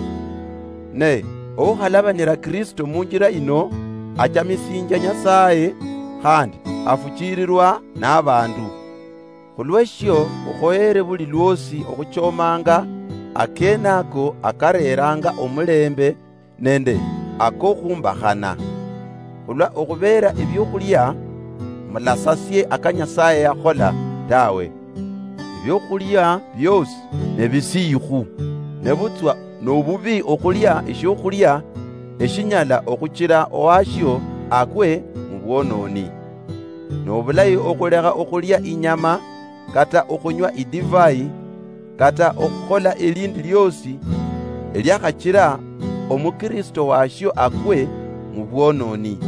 Ne okhalabanira Kristo munjira ino achamisinja Nyasaye khandi afuchirirwa n'abandu. Khulwesho ukhoyere buli lwosi okhuchomanga akenako akareranga omulembe nende akokhumbakhana. Khulwa okhubera ebyokhulya mulasasye aka Nyasaye yakhola tawe. Ebyokhulya byosi nebisikhu nebutswa nobubi okhulya esyokhulya eshinyala okhuchira owashyo akwe mu bwononi. Nobulayi okhulekha okhulya inyama kata okhunywa idivayi kata okhukhola elindi lyosi elyakhachira omukristo washyo akwe mu bwononi.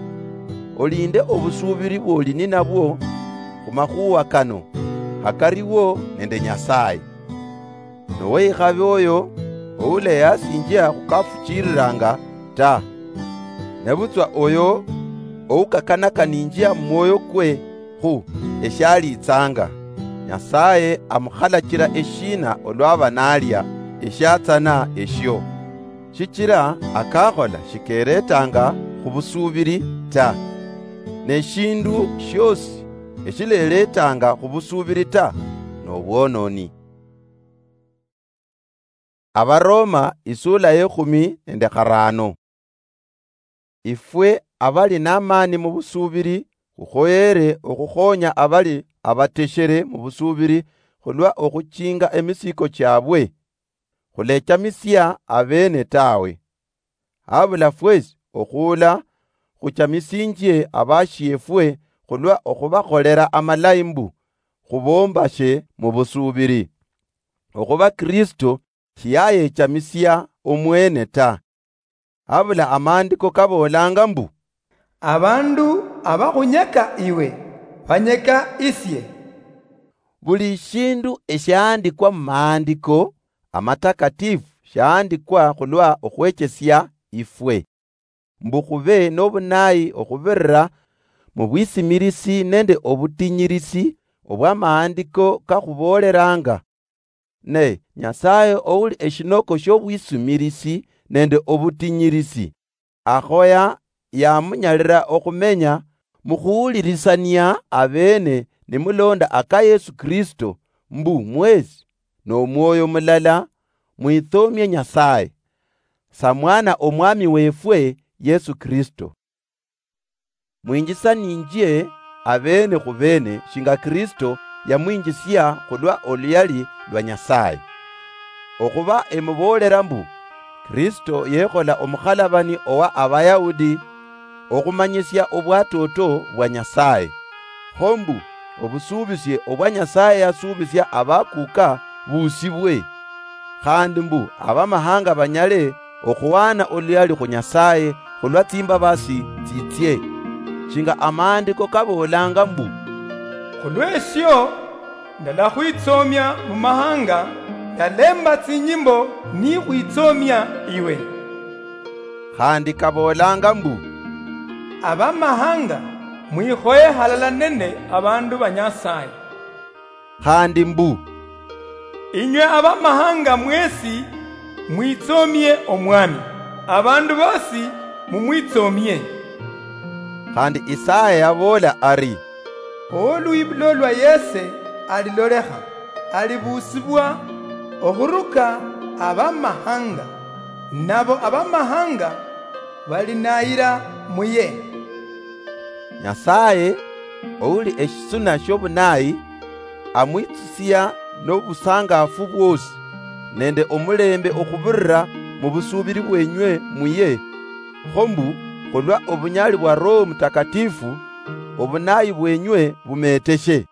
Olinde obusubiri bwoli nabwo khumakhuwa kano hakariwo nende Nyasaye. Noweyikhabe oyo oule yasinjia khukafuchiriranga ta. Nebutswa oyo oukakana-kaninjia mmoyo kwe khu eshalitsanga, Nyasaye amukhalachira eshina olwaba nalya eshatsana eshyo. Shichira akakhola shikeretanga khubusubiri ta. Neshindu shosi eshileletanga khubusubiri ta nobwononi. Abaroma isula ye-15. Ifwe abali n'amani mu busubiri khukhoyere okhukhonya abali abateshere mu busubiri khulwa okhuchinga emisiko kyabwe, khulechamisya abene tawe. Habula fwesi okhula khuchamisinjye abashyefwe khulwa okhubakholera amalayi mbu khubombashe mu busubiri. Okhuba Kristo shiyayechamisya omwene ta. Habula amaandiko kabolanga mbu abandu abakhunyeka iwe banyeka isye. Buli shindu eshaandikwa mu maandiko amatakatifu shaandikwa khulwa okhwechesya ifwe, mbu khube n'obunayi okhubirira mu bwisimirisi nende obutinyirisi obw'amaandiko kakhuboleranga. Ne Nyasaye ouli eshinoko sh'obwisumirisi nende obutinyirisi akhoya yamunyalira okhumenya mukhuwulirisania abene nimulonda aka Yesu Kristo mbu mwezi n'omwoyo mulala mwithomye Nyasaye sa mwana omwami wefwe Yesu Kristo. Mwinjisaninje abene khubene shinga Kristo yamwinjisya khulwa oluyali lwa Nyasaye. Okhuba emubolera mbu Kristo yekhola omukhalabani owa Abayahudi okhumanyisya obwatoto bwa Nyasaye. Khombu obusubisye obwa Nyasaye yasubisya abakuka busibwe. Khandi mbu abamahanga banyale okhuwana oluyali khu Nyasaye khulwa tsimbabasi tsitsye. Shinga amandiko kabolanga mbu khulwesyo ndala khwitsomya mu mahanga ndalemba tsinyimbo ni khwitsomya iwe. Khandi kabolanga mbu abamahanga mwikhoye halala nende abandu ba Nyasaye. Khandi mbu inywe abamahanga mwesi mwitsomye omwami, abandu bosi mumwitsomye. Khandi Isaya yabola ari olwibulo lwa Yese aliloleha alibusibwa okhuruka abamahanga, nabo abamahanga balinayira muye. Nyasaye ouli eshisuna shobunayi amwitsusiya n'obusangafu bwosi nende omulembe okhubirira mu busubiri bwenywe muye. Khombu khulwa obunyali bwa Roho Mutakatifu obunayi bwenywe bumeteshe.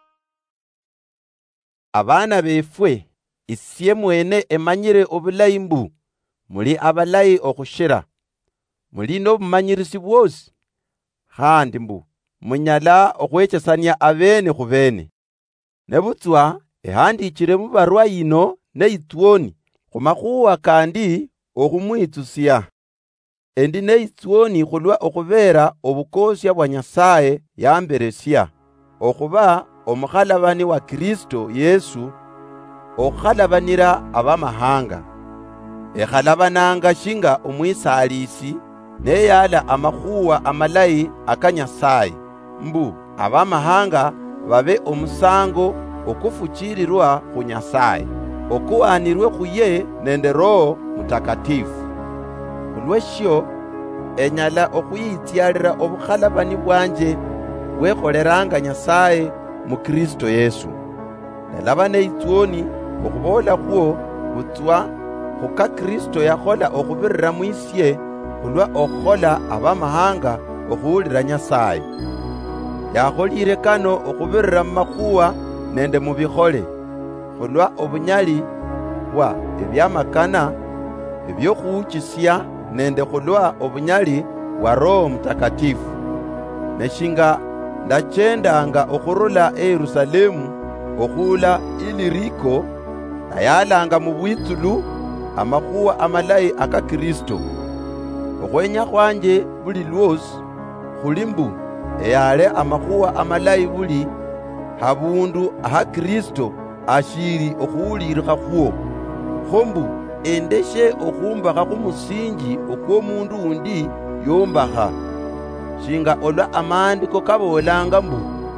Abana befwe isye mwene emanyire obulayi mbu muli abalayi okhushira, muli n'obumanyirisi bwosi, khandi mbu munyala okhwechesania abene khubene. Nebutswa ehandikire mu barua yino neitswoni khumakhuwa kandi okhumwitsusiya. Endi neitswoni khulwa okhubera obukosya bwa Nyasaye yamberesya okhuba omukhalabani wa Kristo Yesu okhalabanira abamahanga. Ekhalabananga shinga omwisalisi neyala amakhuwa amalayi aka Nyasaye mbu abamahanga babe omusango okufuchirirwa khu Nyasaye okuwanirwe khuye nende Roho Mutakatifu. Khulwesyo enyala okhwityalira obukhalabani bwanje bwekholeranga Nyasaye mu Kristo Yesu. Nalaba neitswoni okhubola khwo butswa khuka Kristo yakhola okhubirira mwisye khulwa okhola abamahanga okhuwulira Nyasaye. Yakholire kano okhubirira mu makhuwa nende mu bikhole khulwa obunyali bwa ebyamakana ebyokhuwuchisya nende khulwa obunyali bwa Roho Mutakatifu. Neshinga ndachendanga okhurula Yerusalemu okhula Iliriko nayalanga mu bwitsulu amakhuwa amalayi aka Kristo. Okhwenya khwanje buli lwosi khuli mbu eyale amakhuwa amalayi buli habundu aha Kristo ashiri okhuwulirikha khwo. Khombu endeshe okhumbakha khumusingi okwomundu undi yombakha. Shinga olwa amandiko kabolanga mbu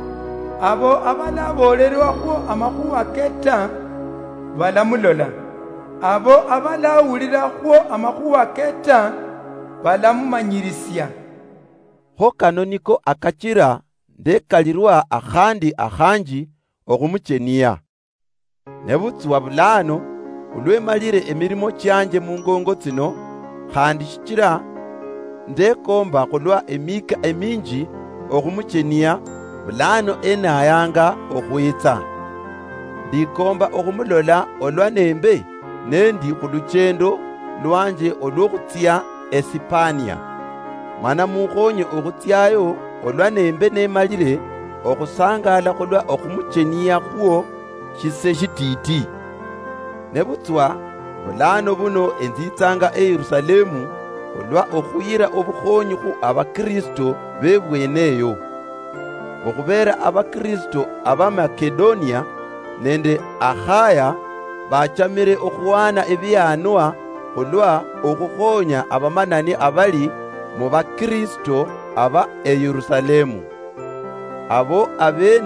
abo abalabolerwakho amakhuwa keta balamulola, abo abalawulirakho amakhuwa keta balamumanyirisya. Ho kano niko akachira ndekalirwa akhandi akhanji okhumucheniya. Nebutswa bulano ulwemalire emirimo kyanje mu ngongo tsino khandi shichira ndekomba khulwa emika eminji okhumucheniya bulano enayanga okhwitsa. Ndikomba okhumulola olwa nembe nendi khuluchendo lwanje olwokhutsya Esipania. Mwana mukhonye okhutsyayo olwa nembe nemalire okhusangala khulwa okhumucheniya khwo shise shititi. Nebutswa bulano buno enzitsanga Yerusalemu olwa okhuyira obukhonyi khu abakristo bebweneyo. Okhubera abakristo abamakedonia nende Akhaya bachamire okhuwana ebyanwa khulwa okhukhonya abamanani abali mu bakristo aba Yerusalemu. Abo abene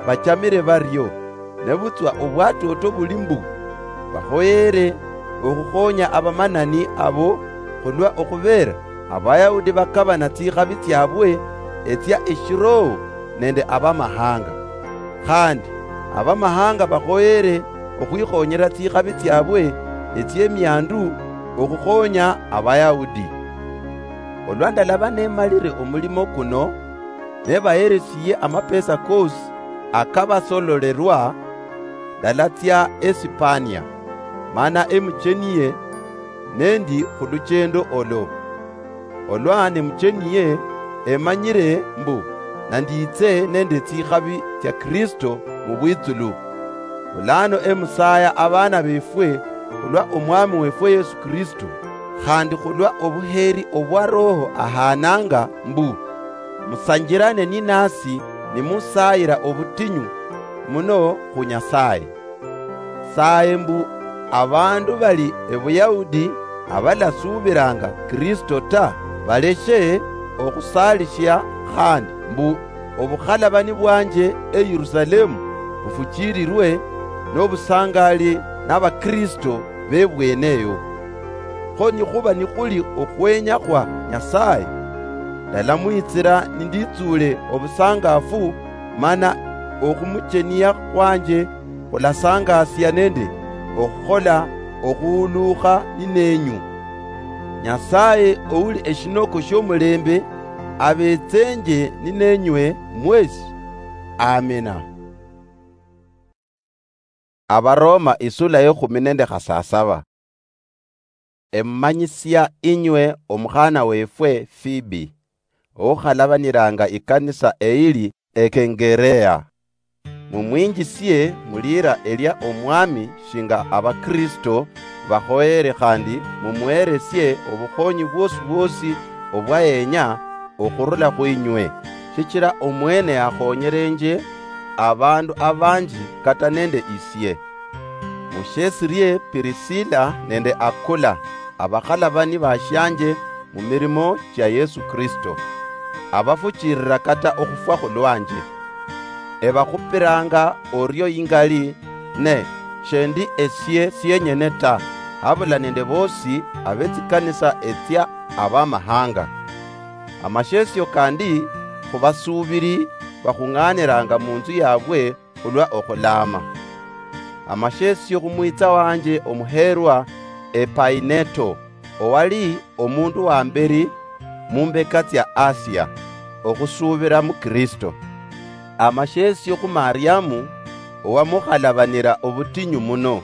bacamire baryo nebutswa obwatoto buli mbu bahoyere okukhonya abamanani abo khulwa okhubera abayahudi bakabana tsikhabi tsyabwe etya eshiro nende abamahanga. Khandi abamahanga bakhoyere okhwikhonyera tsikhabi tsyabwe etyemyandu okhukhonya abayahudi. Olwa ndalaba nemalire omulimo kuno nebaheresiye amapesa kosi akabasololerwa, ndalatya Esipania mana emucheniye nendi khuluchendo olo. Olwa nemucheniye emanyire mbu nanditse nende tsikhabi tya Kristo mu bwitsulu. Ulano emusaya abana befwe khulwa omwami wefwe Yesu Kristo, khandi khulwa obuheri obwa Roho ahananga mbu musanjirane ni nasi nimusayira obutinyu muno khu Nyasaye. Saye mbu abandu bali ebuyahudi abalasubiranga Kristo ta baleshe okhusalisha, khandi mbu obukhalabani bwanje Yerusalemu bufuchirirwe n'obusangali n'abakristo bebweneyo. Kho nikhuba nikhuli okhwenya khwa Nyasaye, ndala mwitsira ninditsule obusangafu, mana okhumucheniya khwanje khulasangasya nende okhukhola okhuulukha ninenyu. Nyasaye ouli eshinoko sh'omulembe abetsenje ninenywe mwesi. Amina. Abaroma isula ye-17. Emmanyisya inywe omukhana wefwe Fibi okhalabaniranga ikanisa eili ekengereya. Mumwinjisye mulira elya omwami shinga abakristo bahoyere, khandi mumuheresye obukhonyi bwosi obwayenya okhurula khwinywe, shichira omwene yakhonyerenje abandu abanji kata nende isye. Mushesirye Pirisila nende Akula, abakhalabani bashanje mu mirimo kya Yesu Kristo, abafuchirira kata okhufwa khulwanje. Ebakhupiranga oryo ingali ne shendi esye syenyene ta, habula nende bosi abetsikanisa etya abamahanga. Amashesyo kandi khubasubiri bakhung'aniranga munzu yabwe khulwa okhulama. Amashesyo khumwitsa wanje omuherwa Epaineto, owali omundu wa mberi mumbeka tsya Asia okhusubira mu Kristo. Amashesyo khu Mariamu owamukhalabanira obutinyu muno.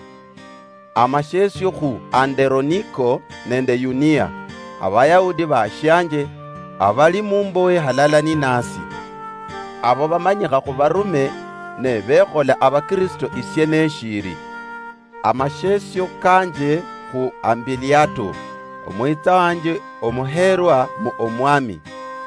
Amashesyo khu Anderoniko nende Yunia, abayahudi bashanje abali mumbowe halala ni nasi. Abo bamanyikha khu barume ne bekhola abakristo isye neshiri. Amashesyo kanje khu Ambiliato, omwitsa wanje omuherwa mu omwami.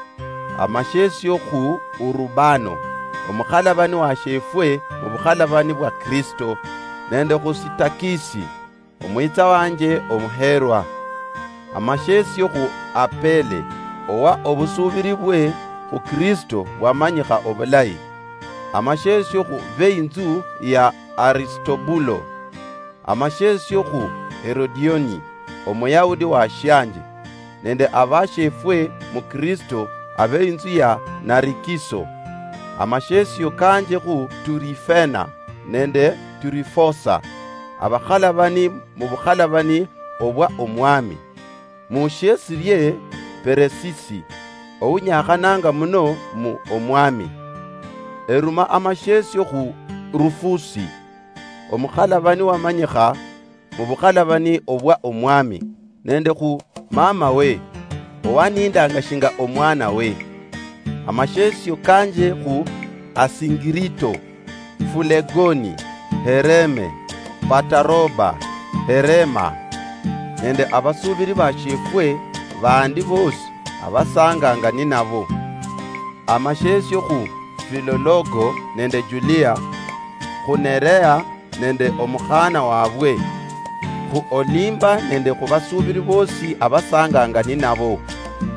Amashesyo khu Urubano, omukhalabani wa shefwe mu bukhalabani bwa Kristo, nende khu Sitakisi, omwitsa wanje omuherwa. Amashesyo khu Apele, owa obusubiri bwe khu Kristo bwamanyikha obulayi. Amashesyo khu b'inzu ya Aristobulo. Amashesyo khu Herodioni, omuyahudi wa shanje, nende abashefwe mu Kristo ab'inzu ya Narikiso. Amashesyo kanje khu Turifena nende Turifosa, abakhalabani mu bukhalabani obwa omwami. Mushesirye Peresisi, ounyakhananga muno mu omwami. Eruma amashesyo khu Rufusi, omukhalabani wamanyikha mu bukhalabani obwa omwami, nende khu mama we owanindanga shinga omwana we. Amashesyo kanje khu Asingirito, Fulegoni, Hereme, Pataroba, Herema, nende abasubiri bashefwe bandi bosi abasanganga ni nabo. Amashesyo khu Filologo nende Julia, khu Nerea nende omukhana wabwe, khu Olimba nende khu basubiri bosi abasanganga ni nabo.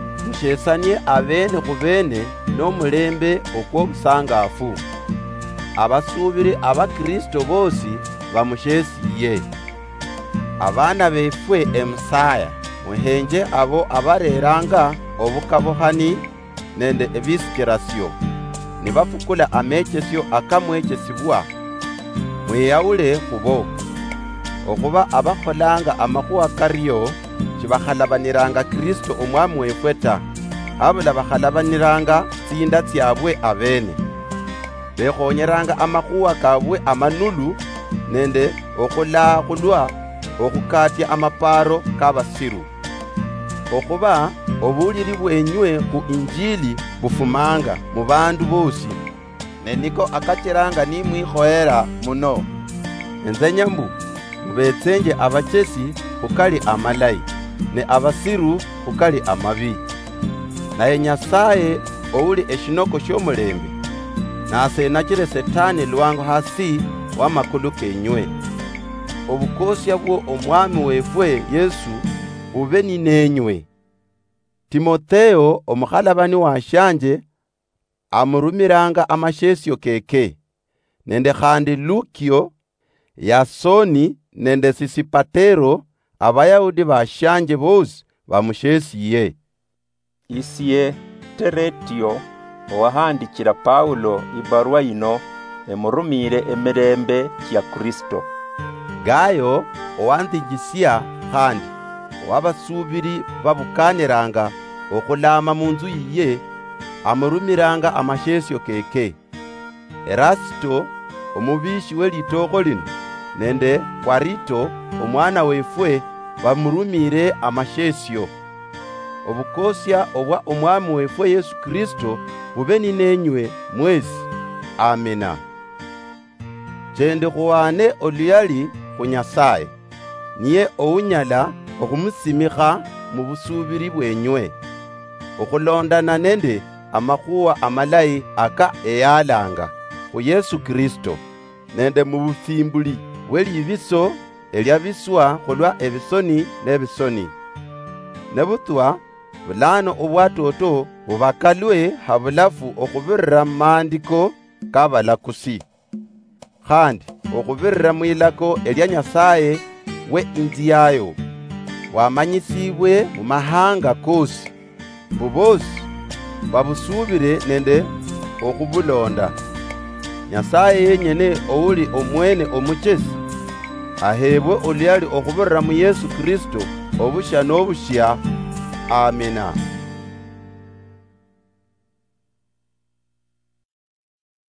Mushesanie abene khu bene n'omulembe okw'obusangafu. abasubiri aba Kristo bosi bamushesiye. Abana befwe emusaya muhenje abo abareranga obukabohani nende ebisikirasyo nibafukula amekesyo akamwekesibwa mweyaule kubo okuba abakholanga amakuwa kariyo kibahalabaniranga Kristo omwami wefweta abula bahalabaniranga tsinda tsyabwe abene bekhonyeranga amakuwa kabwe amanulu nende okhulakhulwa okhukatya amaparo kabasiru okuba obuliri bwenywe ku injili bufumanga mu bandu bosi neniko akacheranga nimwikhoera muno enzenyambu mubetsenje abachesi ukali amalayi ne abasiru ukali amabi naye Nyasaye ouli eshinoko shomulembe nasenachire Setani lwango hasi wa makulu kenywe obukosya bwo omwami wefwe Yesu ube ninenywe. Timotheo omukhalabani washanje amurumiranga amashesyo keke nende khandi Lukio Yasoni nende Sisipatero abayahudi bashanje bosi bamushesiye. Isiye Teretio owahandikira Paulo ibarua ino emurumire emirembe kya Kristo. Gayo owandigisia khandi wabasubiri babukaniranga okulama munzu yiye amurumiranga amashesyo keke. Erasto omubishi welitoko lino nende Kwarito omwana wefwe bamurumire amashesyo. Obukosya obwa omwami wefwe Yesu Kristo bube ninenywe mwezi. Amina. Jende khuwane oluyali ku Nyasaye niye ounyala okumusimikha mu busubiri bwenywe okulondana nende amakuwa amalayi aka eyalanga ku Yesu Kristo nende mu bufimbuli bwelibiso elyabiswa khulwa ebisoni n'ebisoni nebutwa bulano obwatoto bubakalwe habulafu okubirira mandiko kabalakusi khandi okubirira mwilako elya Nyasaye we inzi yayo wamanyisibwe mu mahanga kosi bubosi babusubire nende okubulonda. Nyasaye yenyene ouli omwene omuchesi ahebwe oluyali okubirira mu Yesu Kristo obusha n'obushya. Amina.